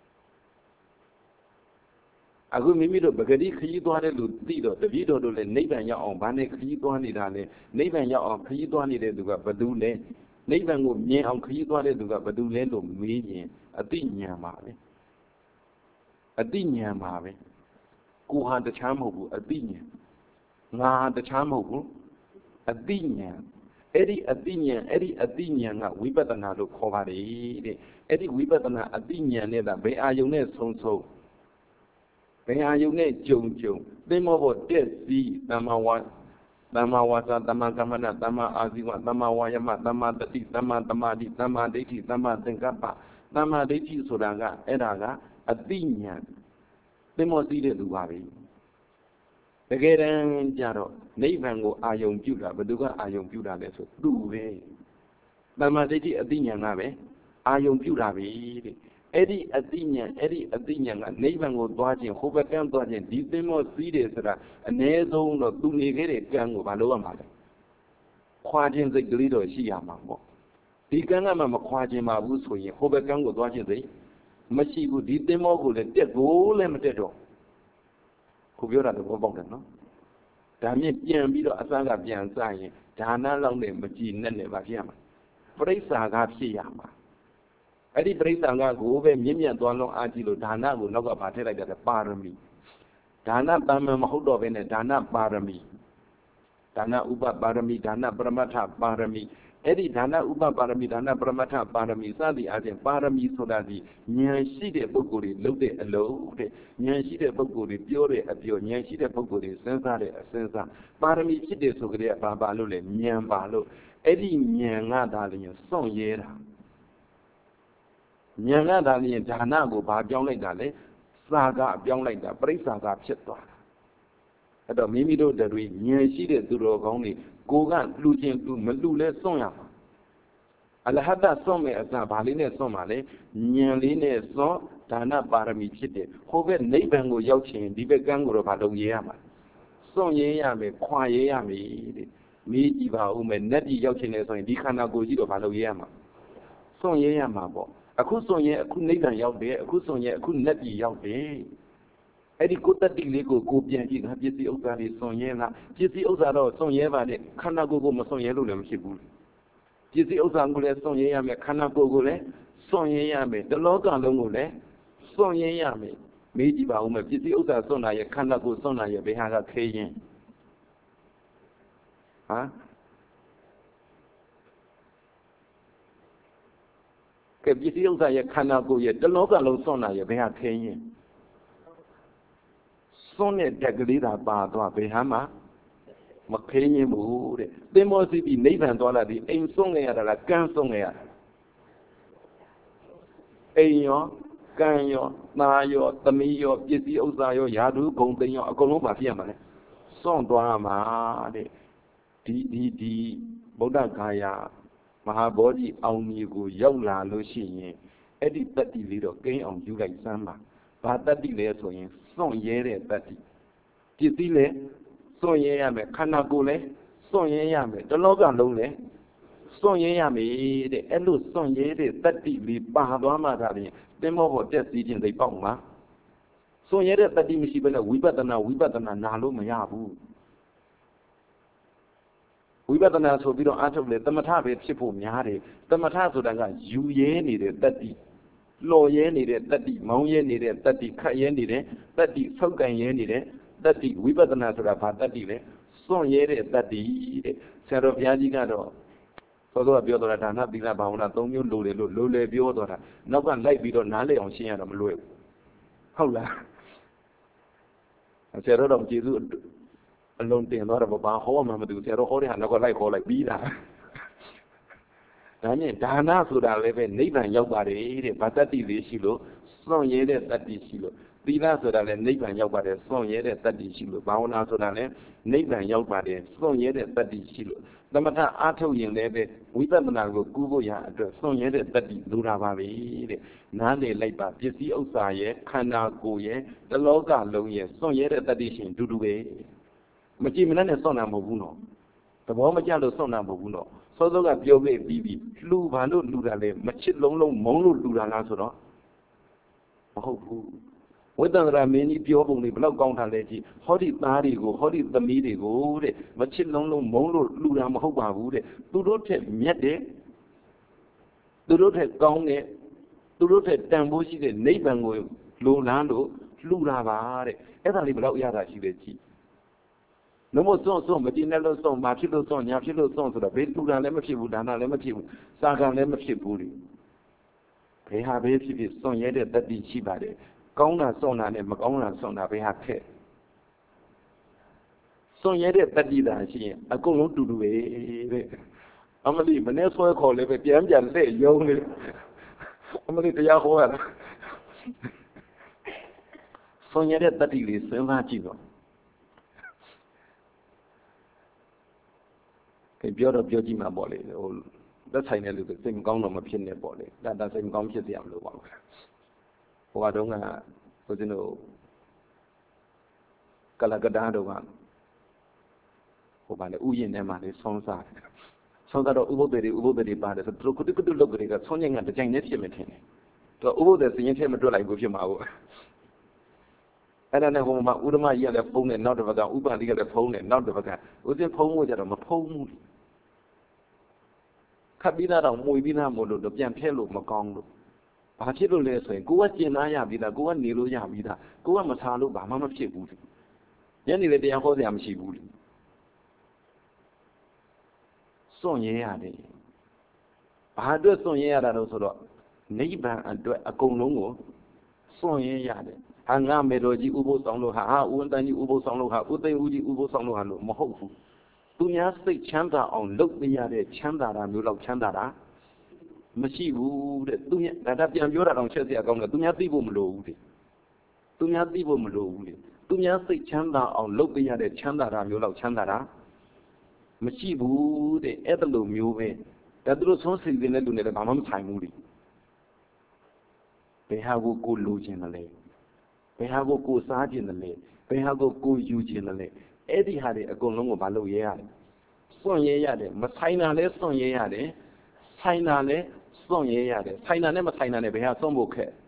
အခုမိမိတို့ပဂတိခရီးသွားတဲ့လူသိတော့တပည့်တော်တို့လည်းနိဗ္ဗာန်ရောက်အောင်ဘာနဲ့ခရီးသွားနေတာလဲနိဗ္ဗာန်ရောက်အောင်ခရီးသွားနေတဲ့သူကဘယ်သူလဲနိဗ္ဗာန်ကိုမြင်အောင်ခရီးသွားတဲ့သူကဘယ်သူလဲလို့မေးရင်အသိဉာဏ်ပါပဲအအတိညာဉ်ပါပဲကိုဟာတခြားမဟုတ်ဘူးအတိညာဉ်ငါတခြားမဟုတ်ဘူးအတိညာဉ်အဲ့ဒီအတိညာဉ်ကဝိပဿနာလို့ခေါ်ပါတယ်တဲ့အဲ့ဒီဝိပဿနာအတိညာဉ်နဲ့ဒါဘယ်အာယုံနဲ့ဆုံးဘယ်အာယုံနဲ့ကြုံသင်္ဘောပေါ်တက်စီသမ္မာဝါစာသမ္မာကမ္မနာသမ္မာအာဇီဝသမ္မာဝါယမသမ္မာတတိသမ္မာသမာဓိသမ္မာဒိဋ္ဌိသမ္မာသင်္ကပ္ပသမ္မာဒိဋ္ဌိဆိုတာကအဲ့ဒါကအတိညာဉ်သင်္ဘောစီးတဲ့သူပါပဲတကယ်တမ်းကျတော့နိဗ္ဗာန်ကိုအာယုံပြုတာဘယ်သူကအာယုံပြုတာလဲဆိုသူပဲသမ္မာဒိဋ္ဌိအတိညာဉ်ကပဲအာယုံပြုတာပဲတဲ့အဲ့ဒီအတိညာဉ်ကနိဗ္ဗာန်ကိုသွားခြင်းဟိုဘက်ကမ်းသွားခြင်းဒီသင်္ဘောစီးတယ်ဆိုတာအ ਨੇ ဆုံးတော့သူနေခဲ့တဲ့ကံကိုမလုပ်ရမှာလေခွာခြင်းစိတ်ကလေးတော့ရှိရမှာပေါ့ဒီကံကမှမခွာခြင်းပါဘူးဆိုရင်ဟိုဘက်ကမ်းကိုသွားခြင်းစိတ်မရှိဘူးဒီသင်္ဘောကိုလည်းတက်ကိုလည်းမတက်တော့ခုပြောတာတော့ပေါက်တယ်နော်ဒါမြင့်ပြန်ပြီးတော့အစကပြန်စရင်ဒါနလောက်နဲ့မကြည်နဲ့ပါဖြစ်ရမှာပရိစ္ဆာကဖြစ်ရမှာအဲ့ဒီပရိစ္ဆာကကိုပဲမြင့်မြတ်သွားလုံးအားကြီးလို့ဒါနကိုနောက်ကဗာထည့်လိုက်တယ်ပါရမီဒါနတမန်မဟုတ်တော့ဘဲနဲ့ဒါနပါရမီဒါနဥပပါရမီဒါနပရမတ္ထပါရမီအဲ့ဒီဒါနဥပပါရမီဒါနပရမတ္ထပါရမီစသည်အားဖြင့်ပါရမီဆိုတာဒီဉာဏ်ရှိတဲ့ပုဂ္ဂိုလ်တွေလုပ်တဲ့အလုပ်တဲ့ဉာဏ်ရှိတဲ့ပုဂ္ဂိုလ်တွေပြောတဲ့အပြောဉာဏ်ရှိတဲ့ပုဂ္ဂိုလ်တွေစဉ်းစားတဲ့အစဉ်းစားပါရမီဖြစ်တယ်ဆိုကြတဲ့ဘာလို့လဲဉာဏ်ပါလို့အဲ့ဒီဉာဏ်ကသာလျှင်စွန့်ရဲတာဉာဏ်ကသာလျှင်ဒါနကိုဘာပြောင်းလိုက်တာလဲစာကပြောင်းလိုက်တာပရိစ္ဆာကဖြစ်သွားတာအဲ့တော့မိမိတို့တွေဉာဏ်ရှိတဲ့သူတော်ကောင်းတွေကိုကလှူခြင်းလှူမလှူလဲစွန့်ရမှာအလဟတစွန့်မဲ့အစဘာလေးနဲ့စွန့်ပါလဲဉာဏ်လေးနဲ့စွန့်ဒါနပါရမီဖြစ်တယ်ဟိုဘက်နိဗ္ဗာန်ကိုရောက်ချင်ဒီဘက်ကမ်းကိုတော့ဘာလုပ်ရရမှာစွန့်ရရမယ်ခွာရရမယ်တဲ့မိကြည့်ပါဦးမယ်နတ်ပြည်ရောက်ချင်တယ်ဆိုရင်ဒီခန္ဓာကိုယ်ကြီးတော့ဘာလုပ်ရရမှာစွန့်ရရမှာပေါ့အခုစွန့်ရအခုနိဗ္ဗာန်ရောက်တယ်အခုစွန့်ရအခုနတ်ပြည်ရောက်တယ်အဲ့ဒီကိုတတိလေးကိုပြန်ကြည့်တာပစ္စည်းဥစ္စာတွေစွန့်ရဲလားပစ္စည်းဥစ္စာတော့စွန့်ရဲပါနဲ့ခန္ဓာကိုယ်ကိုမစွန့်ရဲလို့လည်းမရှိဘူးပစ္စည်းဥစ္စာကိုလည်းစွန့်ရဲရမယ်ခန္ဓာကိုယ်ကိုလည်းစွန့်ရဲရမယ်တလောကလုံးကိုလည်းစွန့်ရဲရမယ်မေးကြည့်ပါဦးမယ်ပစ္စည်းဥစ္စာစွန့်တာရဲ့ခန္ဓာကိုယ်စွန့်တာရဲ့ဘယ်ဟာကခဲရင်ဟာကဲပစ္စည်းဥစ္စာရဲ့ခန္ဓာကိုယ်ရဲ့တလောကလုံးစွန့်တာရဲ့ဘယ်ဟာခဲရင်စွန့်တဲ့တက်ကလေးသာပါသွားဘယ်ဟာမှမခဲရင်ဘူးတဲ့သင်္ဘောစီးပြီးနိဗ္ဗာန်သွားလာပြီးအိမ်စွန့်ခဲ့ရတာလားကံစွန့်ခဲ့ရတာအိမ်ရောကံရောသားရောသမီးရောပစ္စည်းဥစ္စာရောယာတုဂုံသိမ်းရောအကုန်လုံးပါဖြစ်ရမှာလေစွန့်သွားမှာတဲ့ဒီဗုဒ္ဓဂါယာမဟာဘောဓိအောင်မြေကိုရောက်လာလို့ရှိရင်အဲ့ဒီတတ္တိလေးတော့ကိန်းအောင်ယူလိုက်စမ်းပါဘာတတ္တိလဲဆိုရင်စွန့်ရဲတဲ့တတ္တိပစ္စည်းလဲစွန့်ရဲရမယ်ခန္ဓာကိုယ်လဲစွန့်ရဲရမယ်တလောကလုံးလဲစွန့်ရဲရမယ်တဲ့အဲ့လိုစွန့်ရဲတဲ့တတ္တိလေးပါသွားမှသာပြင်သင်္ဘောပေါ်တက်စီးခြင်းသိပေါက်မှာစွန့်ရဲတဲ့တတ္တိမရှိဘဲနဲ့ဝိပဿနာနာလို့မရဘူးဝိပဿနာဆိုပြီးတော့အားထုတ်လေသမထပဲဖြစ်ဖို့များတယ်သမထဆိုတာကယူရဲနေတဲ့တတ္တိလော်ရဲနေတဲ့တတ္တိမောင်းရဲနေတဲ့တတ္တိခတ်ရဲနေတဲ့တတ္တိဆောက်ကန်ရဲနေတဲ့တတ္တိဝိပဿနာဆိုတာဘာတတ္တိလဲစွန့်ရဲတဲ့တတ္တိတဲ့ဆရာတော်ဘုရားကြီးကတော့သောသောပြောတော်တာဒါနသီလဘာဝနာ၃မျိုးလိုတယ်လို့လိုလေပြောတော်တာနောက်ကလိုက်ပြီးတော့နားလည်အောင်ရှင်းရတော့မလွယ်ဘူးဟုတ်လားဆရာတော်တော်ကျေးဇူးအလုံးတင်သွားတော့ဘာဟောမှမသိဘူးဆရာတော်ဟောတဲ့ဟာနောက်ကလိုက်ခေါ်လိုက်ပြီးတာဒါနဲ့ဒါနဆိုတာလည်းပဲနိဗ္ဗာန်ရောက်ပါတယ်တဲ့ဗတ္တိလေးရှိလို့စွန့်ရဲတဲ့တတ္တိရှိလို့သီလဆိုတာလည်းနိဗ္ဗာန်ရောက်ပါတယ်စွန့်ရဲတဲ့တတ္တိရှိလို့ဘာဝနာဆိုတာလည်းနိဗ္ဗာန်ရောက်ပါတယ်စွန့်ရဲတဲ့တတ္တိရှိလို့သမထအားထုတ်ရင်လည်းပဲဝိပဿနာကိုကူးဖို့ရအတွက်စွန့်ရဲတဲ့တတ္တိလိုတာပါပဲတဲ့နားလေလိုက်ပါပစ္စည်းဥစ္စာရဲ့ခန္ဓာကိုယ်ရဲ့တလောကလုံးရဲ့စွန့်ရဲတဲ့တတ္တိရှင်တူတူပဲမကြည့်မနဲ့စွန့်တာမဟုတ်ဘူးနော်သဘောမကျလို့စွန့်တာမဟုတ်ဘူးနော်စောစောကပြောခဲ့ပြီးလှူပါလို့လှူတာလေမချစ်လုံးလုံးမုန်းလို့လှူတာလားဆိုတော့မဟုတ်ဘူးဝိတ္တန္တရာမင်းကြီးပြောပုံလေးဘလောက်ကောင်းတာလဲကြည့်ဟောဒီသားတွေကိုဟောဒီသမီးတွေကိုတဲ့မချစ်လုံးလုံးမုန်းလို့လှူတာမဟုတ်ပါဘူးတဲ့သူတို့ထက်မြတ်တဲ့သူတို့ထက်ကောင်းတဲ့သူတို့ထက်တန်ဖိုးရှိတဲ့နိဗ္ဗာန်ကိုလိုလားလို့လှူတာပါတဲ့အဲ့ဒါလေးဘယ်တော့ရတာရှိလဲကြည့်လုံးဝစွန့်မတင်တဲ့လို့စွန့်မှာဖြစ်လို့စွန့်ညာဖြစ်လို့စွန့်ဆိုတော့ဘေးလှူတာလည်းမဖြစ်ဘူးဒါနလည်းမဖြစ်ဘူးစာကံလည်းမဖြစ်ဘူးလေဘယ်ဟာပဲဖြစ်ဖြစ်စွန့်ရဲတဲ့တတိရှိပါတယ်ကောင်းတာစွန့်တာနဲ့မကောင်းတာစွန့်တာဘယ်ဟာခက်စွန့်ရဲတဲ့တတိတာရှိရင်အကုန်လုံးတူတူပဲတဲ့အမလီမနေ့ဆွဲခေါ်လေးပဲပြန်လက်ယုံလေအမလီတရားဟောရတာစွန့်ရဲတဲ့တတိလေးစဉ်းစားကြည့်တော့ပြောတော့ပြောကြည့်မှာပေါ့လေဟိုလက်ဆိုင်တဲ့လူတွေစိတ်မကောင်းတော့မဖြစ်နဲ့ပေါ့လေဒါစိတ်မကောင်းဖြစ်စရာမလိုပါဘူးဟိုကတော့ကဆိုစင်းတို့ကလကဒါတော့ကဟိုပါလေဥယျာဉ်ထဲမှာလေဆောင်းစားတော့ဥပုသ္တေတွေပါတယ်ဆိုသူကုတုလုတ်ကလေးကဆောင်းညင်ကတကြိုင်နဲ့ဖြစ်မယ်ထင်တယ်သူဥပုသ္တေစရင်ထဲမတွက်လိုက်ဘူးဖြစ်မှာဘူးအဲ့ဒါနဲ့ဟိုမှာဥဒ္ဓမကြီးကလည်းဖုံးတယ်နောက်တစ်ဘက်ကဥပ္ပန္တိကလည်းဖုံးတယ်နောက်တစ်ဘက်ကဥစဉ်ဖုံးဖို့ကြတော့မဖုံးဘူးခပ်ပြီးသားတော့မှုပြီးသားမို့လို့ပြန်ဖဲလို့မကောင်းလို့ဘာဖြစ်လို့လဲဆိုရင်ကိုကကျင်သားရပြီးသားကိုကနေလို့ရပြီးသားကိုကမစားလို့ဘာမှမဖြစ်ဘူးညနေလေတရားဟောစရာမရှိဘူးစွန့်ရဲရတယ်ဘာအတွက်စွန့်ရဲရတာလို့ဆိုတော့နိဗ္ဗာန်အတွက်အကုန်လုံးကိုစွန့်ရဲရတယ်ဟာငါမေတော်ကြီးဥပုသ်ဆောင်လို့ဟာဥဝန္တန်ကြီးဥပုသ်ဆောင်လို့ဟာဥသိမ်ဦးကြီးဥပုသ်ဆောင်လို့ဟာလို့မဟုတ်ဘူးသူများစိတ်ချမ်းသာအောင်လုပ်ပေးရတဲ့ချမ်းသာတာမျိုးလောက်ချမ်းသာတာမရှိဘူးတဲ့သူများဒါပြန်ပြောတာတော့ချက်စရာကောင်းတယ်သူများသိဖို့မလိုဘူးတဲ့သူများသိဖို့မလိုဘူးလေသူများစိတ်ချမ်းသာအောင်လုပ်ပေးရတဲ့ချမ်းသာတာမျိုးလောက်ချမ်းသာတာမရှိဘူးတဲ့အဲ့ဒါလိုမျိုးပဲဒါသူတို့ဆုံးစီစဉ်တဲ့လူတွေလည်းဘာမှမဆိုင်ဘူးလေဘယ်ဟာကိုလိုချင်တယ်လဲဘယ်ဟာကိုစားချင်တယ်လဲဘယ်ဟာကိုယူချင်တယ်လဲအဲ့ဒီဟာတွေအကုန်လုံးကိုမလုပ်ရဲရတယ်စွန့်ရဲရတယ်မဆိုင်တာလဲစွန့်ရဲရတယ်ဆိုင်တာလဲစွန့်ရဲရတယ်ဆိုင်တာနဲ့မဆိုင်တာနဲ့ဘယ်ဟာစွန့်ဖို့ခက်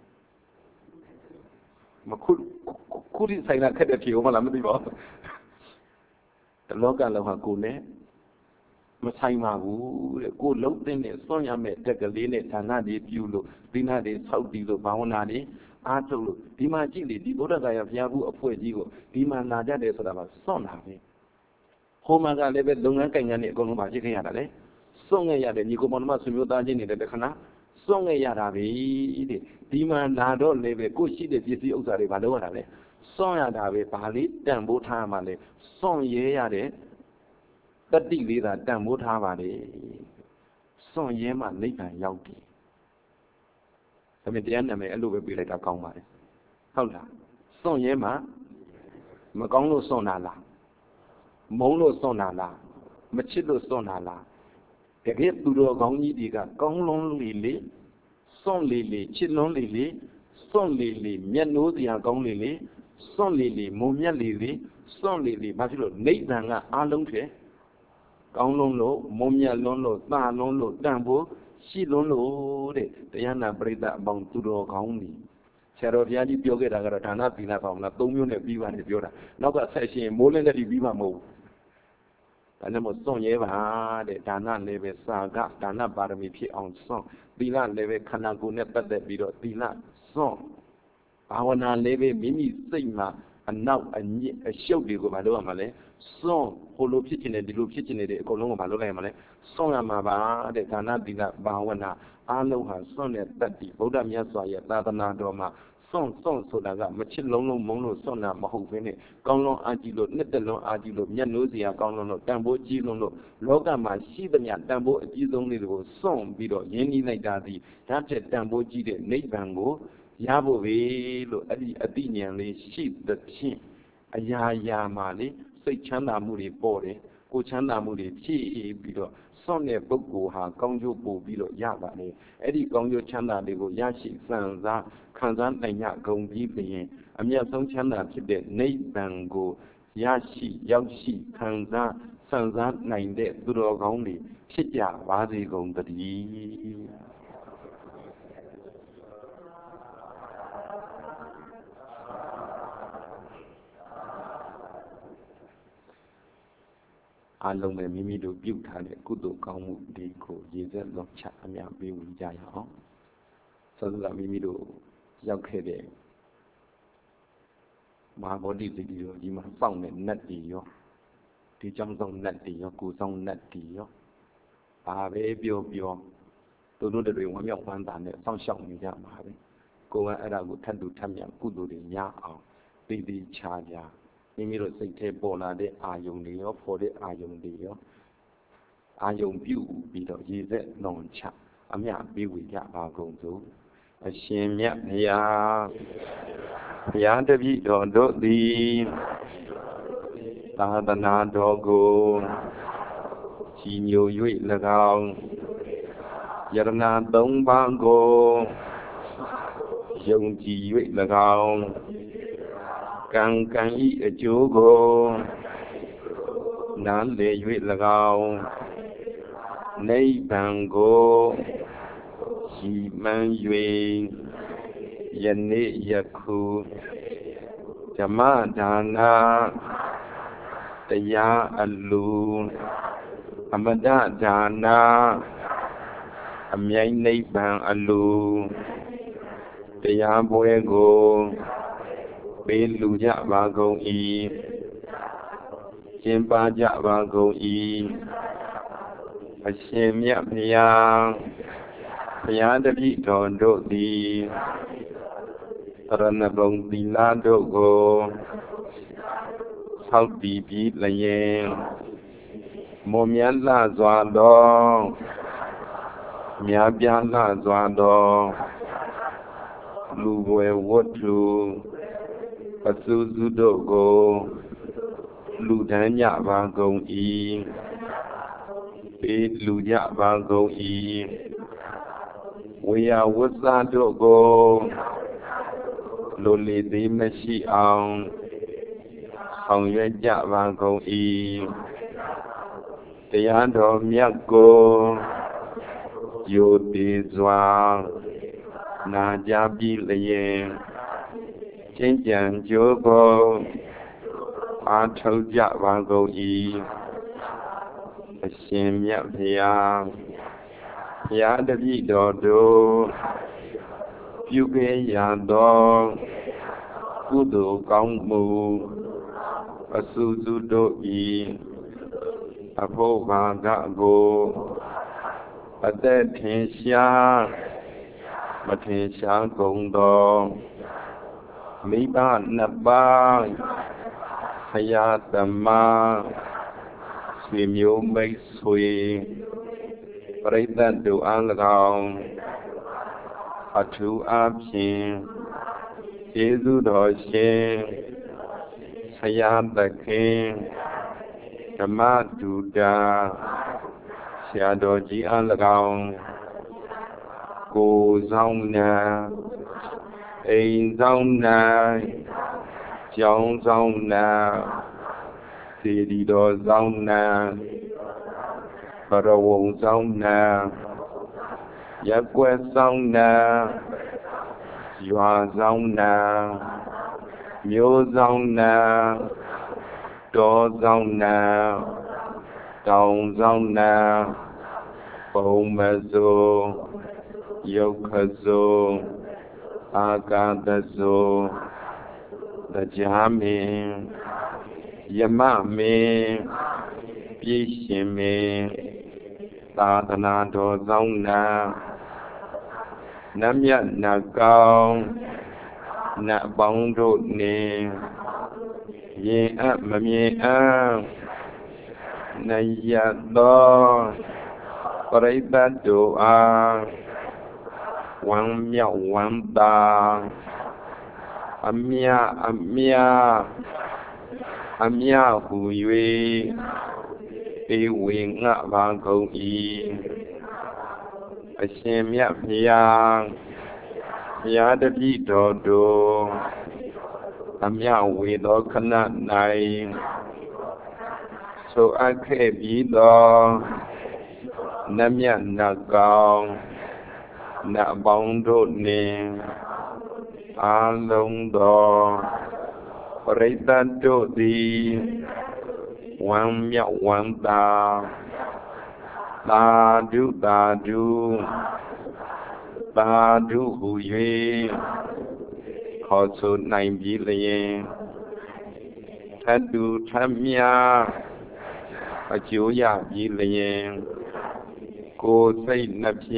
မခုဒီဆိုင်တာခက်တဲ့ဖြေဦးမလားမသိပါဘူးတလောကလုံးဟာကိုနဲ့မဆိုင်ပါဘူးတဲ့ကိုလုံးတဲ့စွန့်ရမယ့်တက်ကလေးနဲ့ဌာနတွေပြုလို့သီလတွေဆောက်တည်လို့ဘာဝနာတွေအားထုတ်လို့ဒီမှာကြည့်လေဒီဗုဒ္ဓဂါယဘုရားဘူးအဖွဲ့ကြီးကိုဒီမှာလာကြတယ်ဆိုတာကစွန့်တာပဲဟိုမှာကလည်းပဲလုပ်ငန်းကိုင်ငန်းတွေအကုန်လုံးပါဖြစ်ခဲ့ရတာလေစွန့်ခဲ့ရတယ်ညီကိုမောင်နှမဆွေမျိုးသားချင်းတွေလည်းတခဏစွန့်ခဲ့ရတာပဲတဲ့ဒီမှာလာတော့လည်းပဲကိုရှိတဲ့ပစ္စည်းဥစ္စာတွေဘာလုပ်ရတာလဲစွန့်ရတာပဲဘာလေးတန်ဖိုးထားမှလဲစွန့်ရဲရတဲ့တတိလေးသာတန်ဖိုးထားပါလေစွန့်ရဲမှနိဗ္ဗာန်ရောက်တယ်ဒါပေမဲ့တရားနာမည်အဲ့လိုပဲပြလိုက်တာကောင်းပါတယ်ဟုတ်လားစွန့်ရဲမှမကောင်းလို့စွန့်တာလားမုန်းလို့စွန့်တာလားမချစ်လို့စွန့်တာလားတကယ်သူတော်ကောင်းကြီးတွေကကောင်းလွန်လေစွန့်လေချစ်လွန်လေစွန့်လေမျက်နှိုးစရာကောင်းလေစွန့်လေမုံမြတ်လေစွန့်လေဘာဖြစ်လို့နိဗ္ဗာန်ကအားလုံးထဲကောင်းလွန်းလို့မုံမြတ်လွန်းလို့သာလွန်းလို့တန်ဖို့ရှိလွန်းလို့တဲ့တရားနာပရိသတ်အပေါင်းသူတော်ကောင်းကြီးဆရာတော်ဘုရားကြီးပြောခဲ့တာကတော့ဒါနသီလဆောင်လား၃မျိုးနဲ့ပြီးပါတယ်ပြောတာနောက်ကဆက်ရှင်မိုးလင်းတဲ့ဒီပြီးမှမဟုတ်ဘူးဒါနဲ့မို့စွန့်ရဲပါတဲ့ဒါနလည်းပဲစာကဒါနပါရမီဖြစ်အောင်စွန့်သီလလည်းပဲခန္ဓာကိုယ်နဲ့ပတ်သက်ပြီးတော့သီလစွန့်ဘာဝနာလည်းပဲမိမိစိတ်မှာအနောက်အညစ်အရှုပ်တွေကိုမလုပ်ရမှာလဲစွန့်ဟိုလိုဖြစ်ချင်တယ်ဒီလိုဖြစ်ချင်တယ်အကုန်လုံးကိုမလုပ်လိုက်ရမှာလဲစွန့်ရမှာပါတဲ့ဒါနသီလဘာဝနာအားလုံးဟာစွန့်တဲ့တတ်တည်ဗုဒ္ဓမြတ်စွာရဲ့သာသနာတော်မှာစွန့်ဆိုတာကမချစ်လုံးမုန်းလို့စွန့်တာမဟုတ်ဘဲနဲ့ကောင်းလွန်အားကြီးလို့နှစ်သက်လွန်အားကြီးလို့မျက်နှိုးစရာကောင်းလွန်လို့တန်ဖိုးကြီးလွန်လို့လောကမှာရှိသမျှတန်ဖိုးအကြီးဆုံးတွေကိုစွန့်ပြီးတော့ယဉ်ကျေးလိုက်တာဒီဓာတ်တဲ့တန်ဖိုးကြီးတဲ့နိဗ္ဗာန်ကိုရဖို့ပဲလို့အဲ့ဒီအသိဉာဏ်လေးရှိသဖြင့်အရာရာမှာလေစိတ်ချမ်းသာမှုတွေပေါ်တယ်ကိုချမ်းသာမှုတွေဖြည့်ပြီးတော့စွန့်တဲ့ပုဂ္ဂိုလ်ဟာကောင်းကျိုးပို့ပြီးတော့ရပါလေအဲ့ဒီကောင်းကျိုးချမ်းသာတွေကိုရရှိစံစားခံစားနိုင်ကြဂုံပြီးပြင်အမြတ်ဆုံးချမ်းသာဖြစ်တဲ့နိဗ္ဗာန်ကိုရရှိရောက်ရှိခံစားစံစားနိုင်တဲ့သူတော်ကောင်းတွေဖြစ်ကြပါစေကုန်သတည်းအလုံးပဲမိမိတို့ပြုထားတဲ့ကုသိုလ်ကောင်းမှုတွေကိုရည်စက်လွန်ချအများပေးဝင်ကြရအောင်ဆက်စပ်မိမိတို့ရောက်ခဲ့တဲ့ mã bố đi gì điều gì mà xong này nét đi yo thì trong dòng nét đi yo cú dòng nét đi yo bà về biểu tôi nói được một miệng hoàn toàn để xong xong như thế mà đấy cô ấy đã có thân đủ tham nhận cú đủ để nhá đi cha ya mình rồi sinh thế bỏ là để ai dùng đi yo phô để ai dùng đi yo ai dùng biểu bị đó gì thế non chả nhá biểu bị cả bà công chú xin nhẹ ya ya để bị đó đốt đi ta na đó cô chỉ nhiều vui là cao giờ na tông bang cô dùng chỉ vui là cao càng ý ở chỗ cô nán lệ vui là cao nay bằng cô chỉ mang vui yên nệ yết khu chama đana taya alu amada đana amyai nay bằng alu taya boe go bê lu dạ ba gâu y chim ba dạ ba gâu y Hashem ya phaya đa bị tròn độ đi Tarana bông đi la độ go Sao đi bị là yê Mô mián la doa đo Mιά bián la doa đo Lu vue vốt lu Pasu du độ go Lu đán nhạ ba gông y Bê lu dạ ba gông y Wê ya vốt sa độ go Lô lê đế mê shi ông Hồng yue dạ ba gông y Tê yá đo miyak go Yo tê doa Na dạ bi lê yê Chênh chàng chô go Á thâu dạ ba gông y Hashem ya phaya đa bị đo đô Phiêu ghê ya đo Cú đồ công mù Pasu du đô y Apo va gạ go Ate thiên xa Mà thiên xa gông đo Mỹ ba nạp ba Haya tamma Suy miêu mây suy Bấy tát đủ an lạc hồng Hạt thú áp xin Chế du đỏ xin Saya đặc khinh Dhamma đủ đà Xia đỏ chí an lạc hồng Cô dòng nà Ê dòng nà Chóng dòng nà Thì đi đỏ dòng nà Bà rô vông dòng nà Giác quét dòng nà Dòa dòng nà Miêu dòng nà Đô dòng nà Tông dòng nà Bồ mê dô Yêu khá dô A ca đa dô Đa chá mê Yama mê Bí xì mê Ta ta na đô dòng nà Nam yat na cao Na bóng rốt nê Yê áp mà mê áp Na yat đo Paray bát đồ a Quang miạo quang ta Amya hù yuê Bê quê ngạ ba gâu y Hashem ya phaya đa bị đo đô Amya quê đo khá nạ này So a khê bí đo Nam yat na cao Na bóng rốt nê A lông đo Paray tát đô đi Quang miạo quang ta Ta đu hù yuê Khó số này bí lê ထတူထမြအကျိုးရပြီးလျင်ကိုယ်စိတ်နှပြ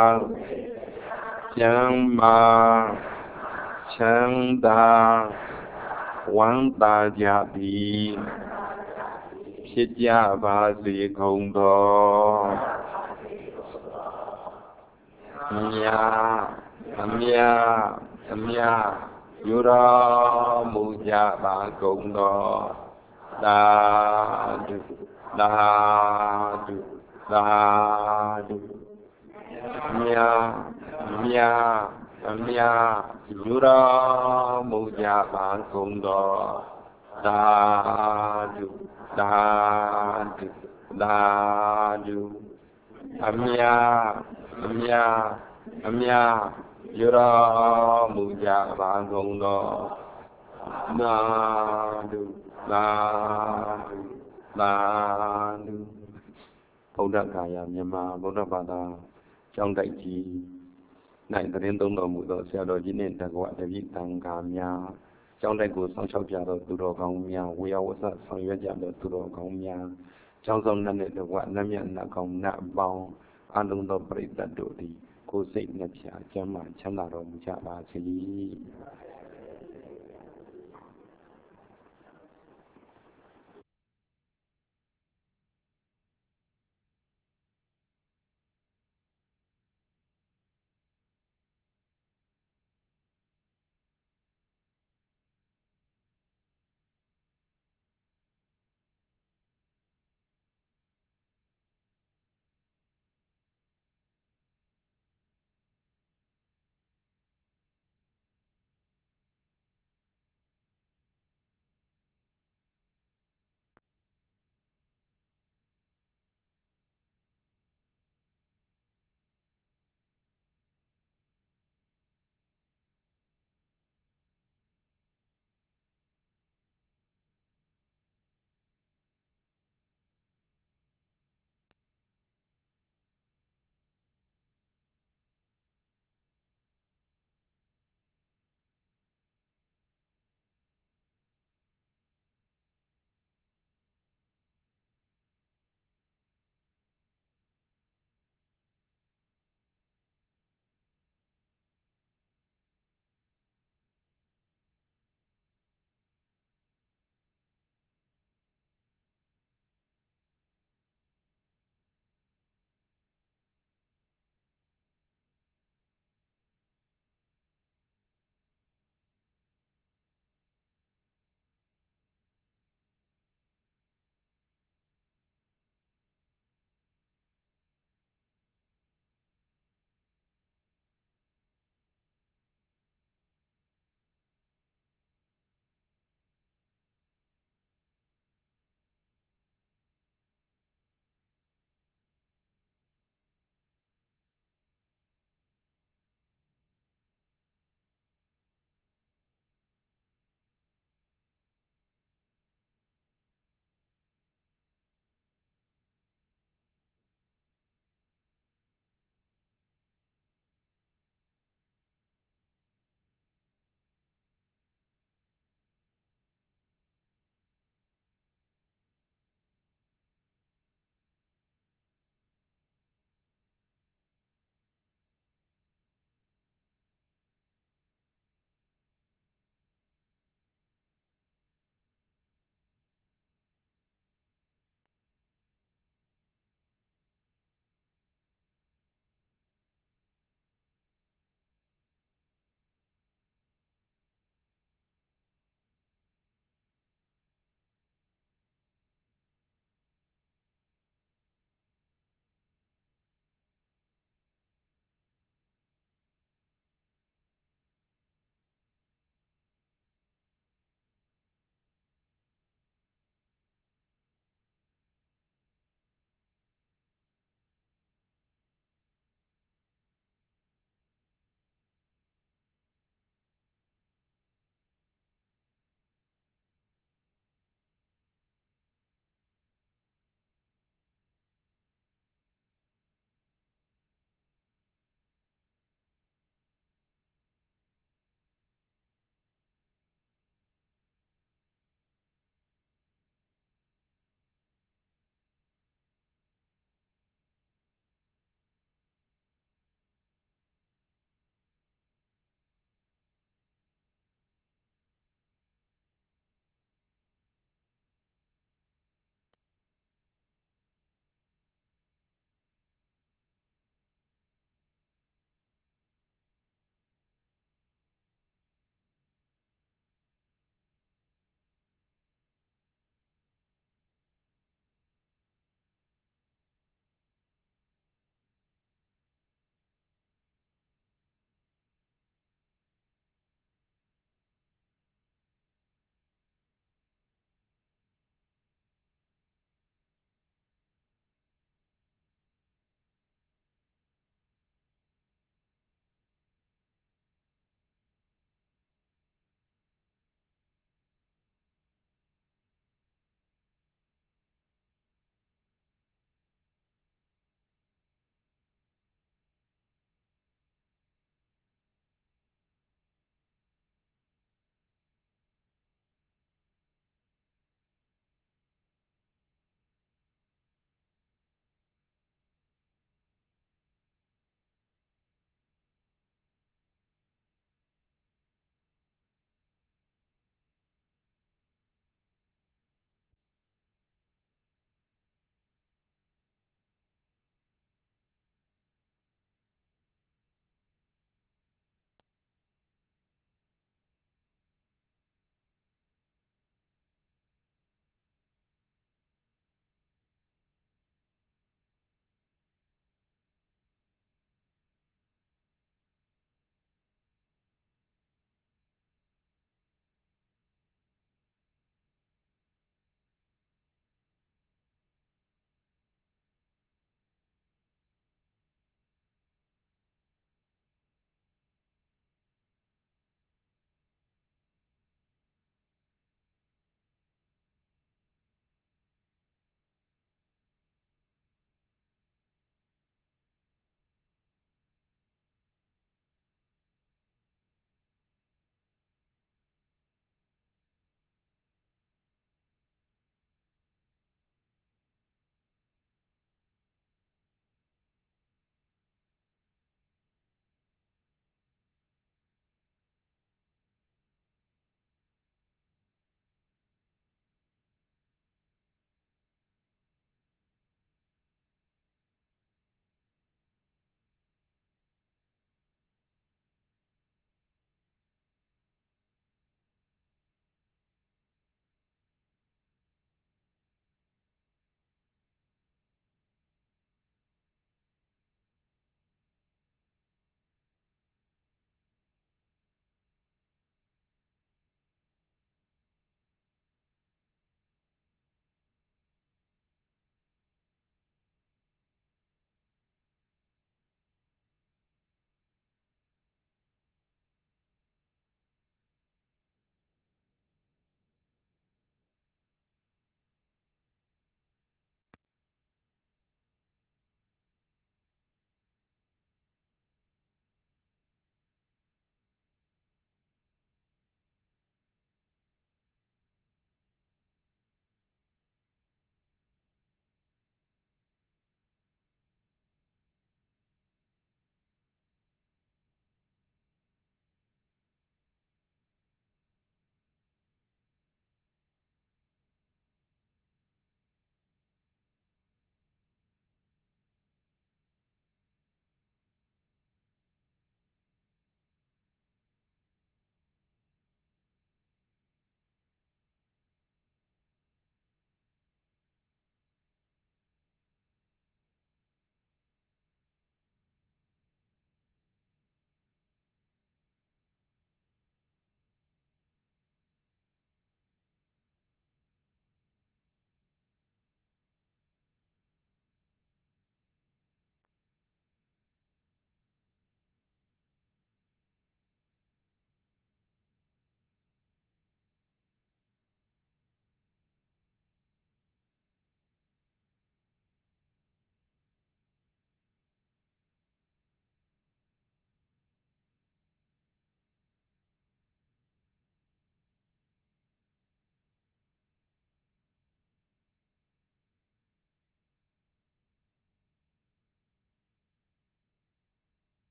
ကျမ်းမာချမ်းသာဝမ်းသာကြသည်ဖြစ်ကြပါစေကုန်သောအမြယူတော်မူကြပါကုန်သောသာဓုသာဓုသာဓုအမြယူတော်မူကြပါကုန်သောသာဓုသာဓုသာဓုအမြယူတော်မူကြပါကုန်သောသာဓုသာဓုသာဓုဗုဒ္ဓဂါယမြန်မာဗုဒ္ဓဘာသာကျောင်းတိုက်ကြီး၌သတင်းသုံးတော်မူသောဆရာတော်ကြီးနှင့်တကွတပည့်သံဃာများကျောင်းတိုက်ကိုစောင့်ရှောက်ကြသောသူတော်ကောင်းများဝေယဝဆဆောင်ရွက်ကြသောသူတော်ကောင်းများကျောင်းဆောင်နှင့်တကွနတ်မြတ်နတ်ကောင်းနတ်ပေါင်းအလုံးသောပရိသတ်တို့သည်ကိုယ်စိတ်နှပြကျမ်းမာချမ်းသာတော်မူကြပါစေ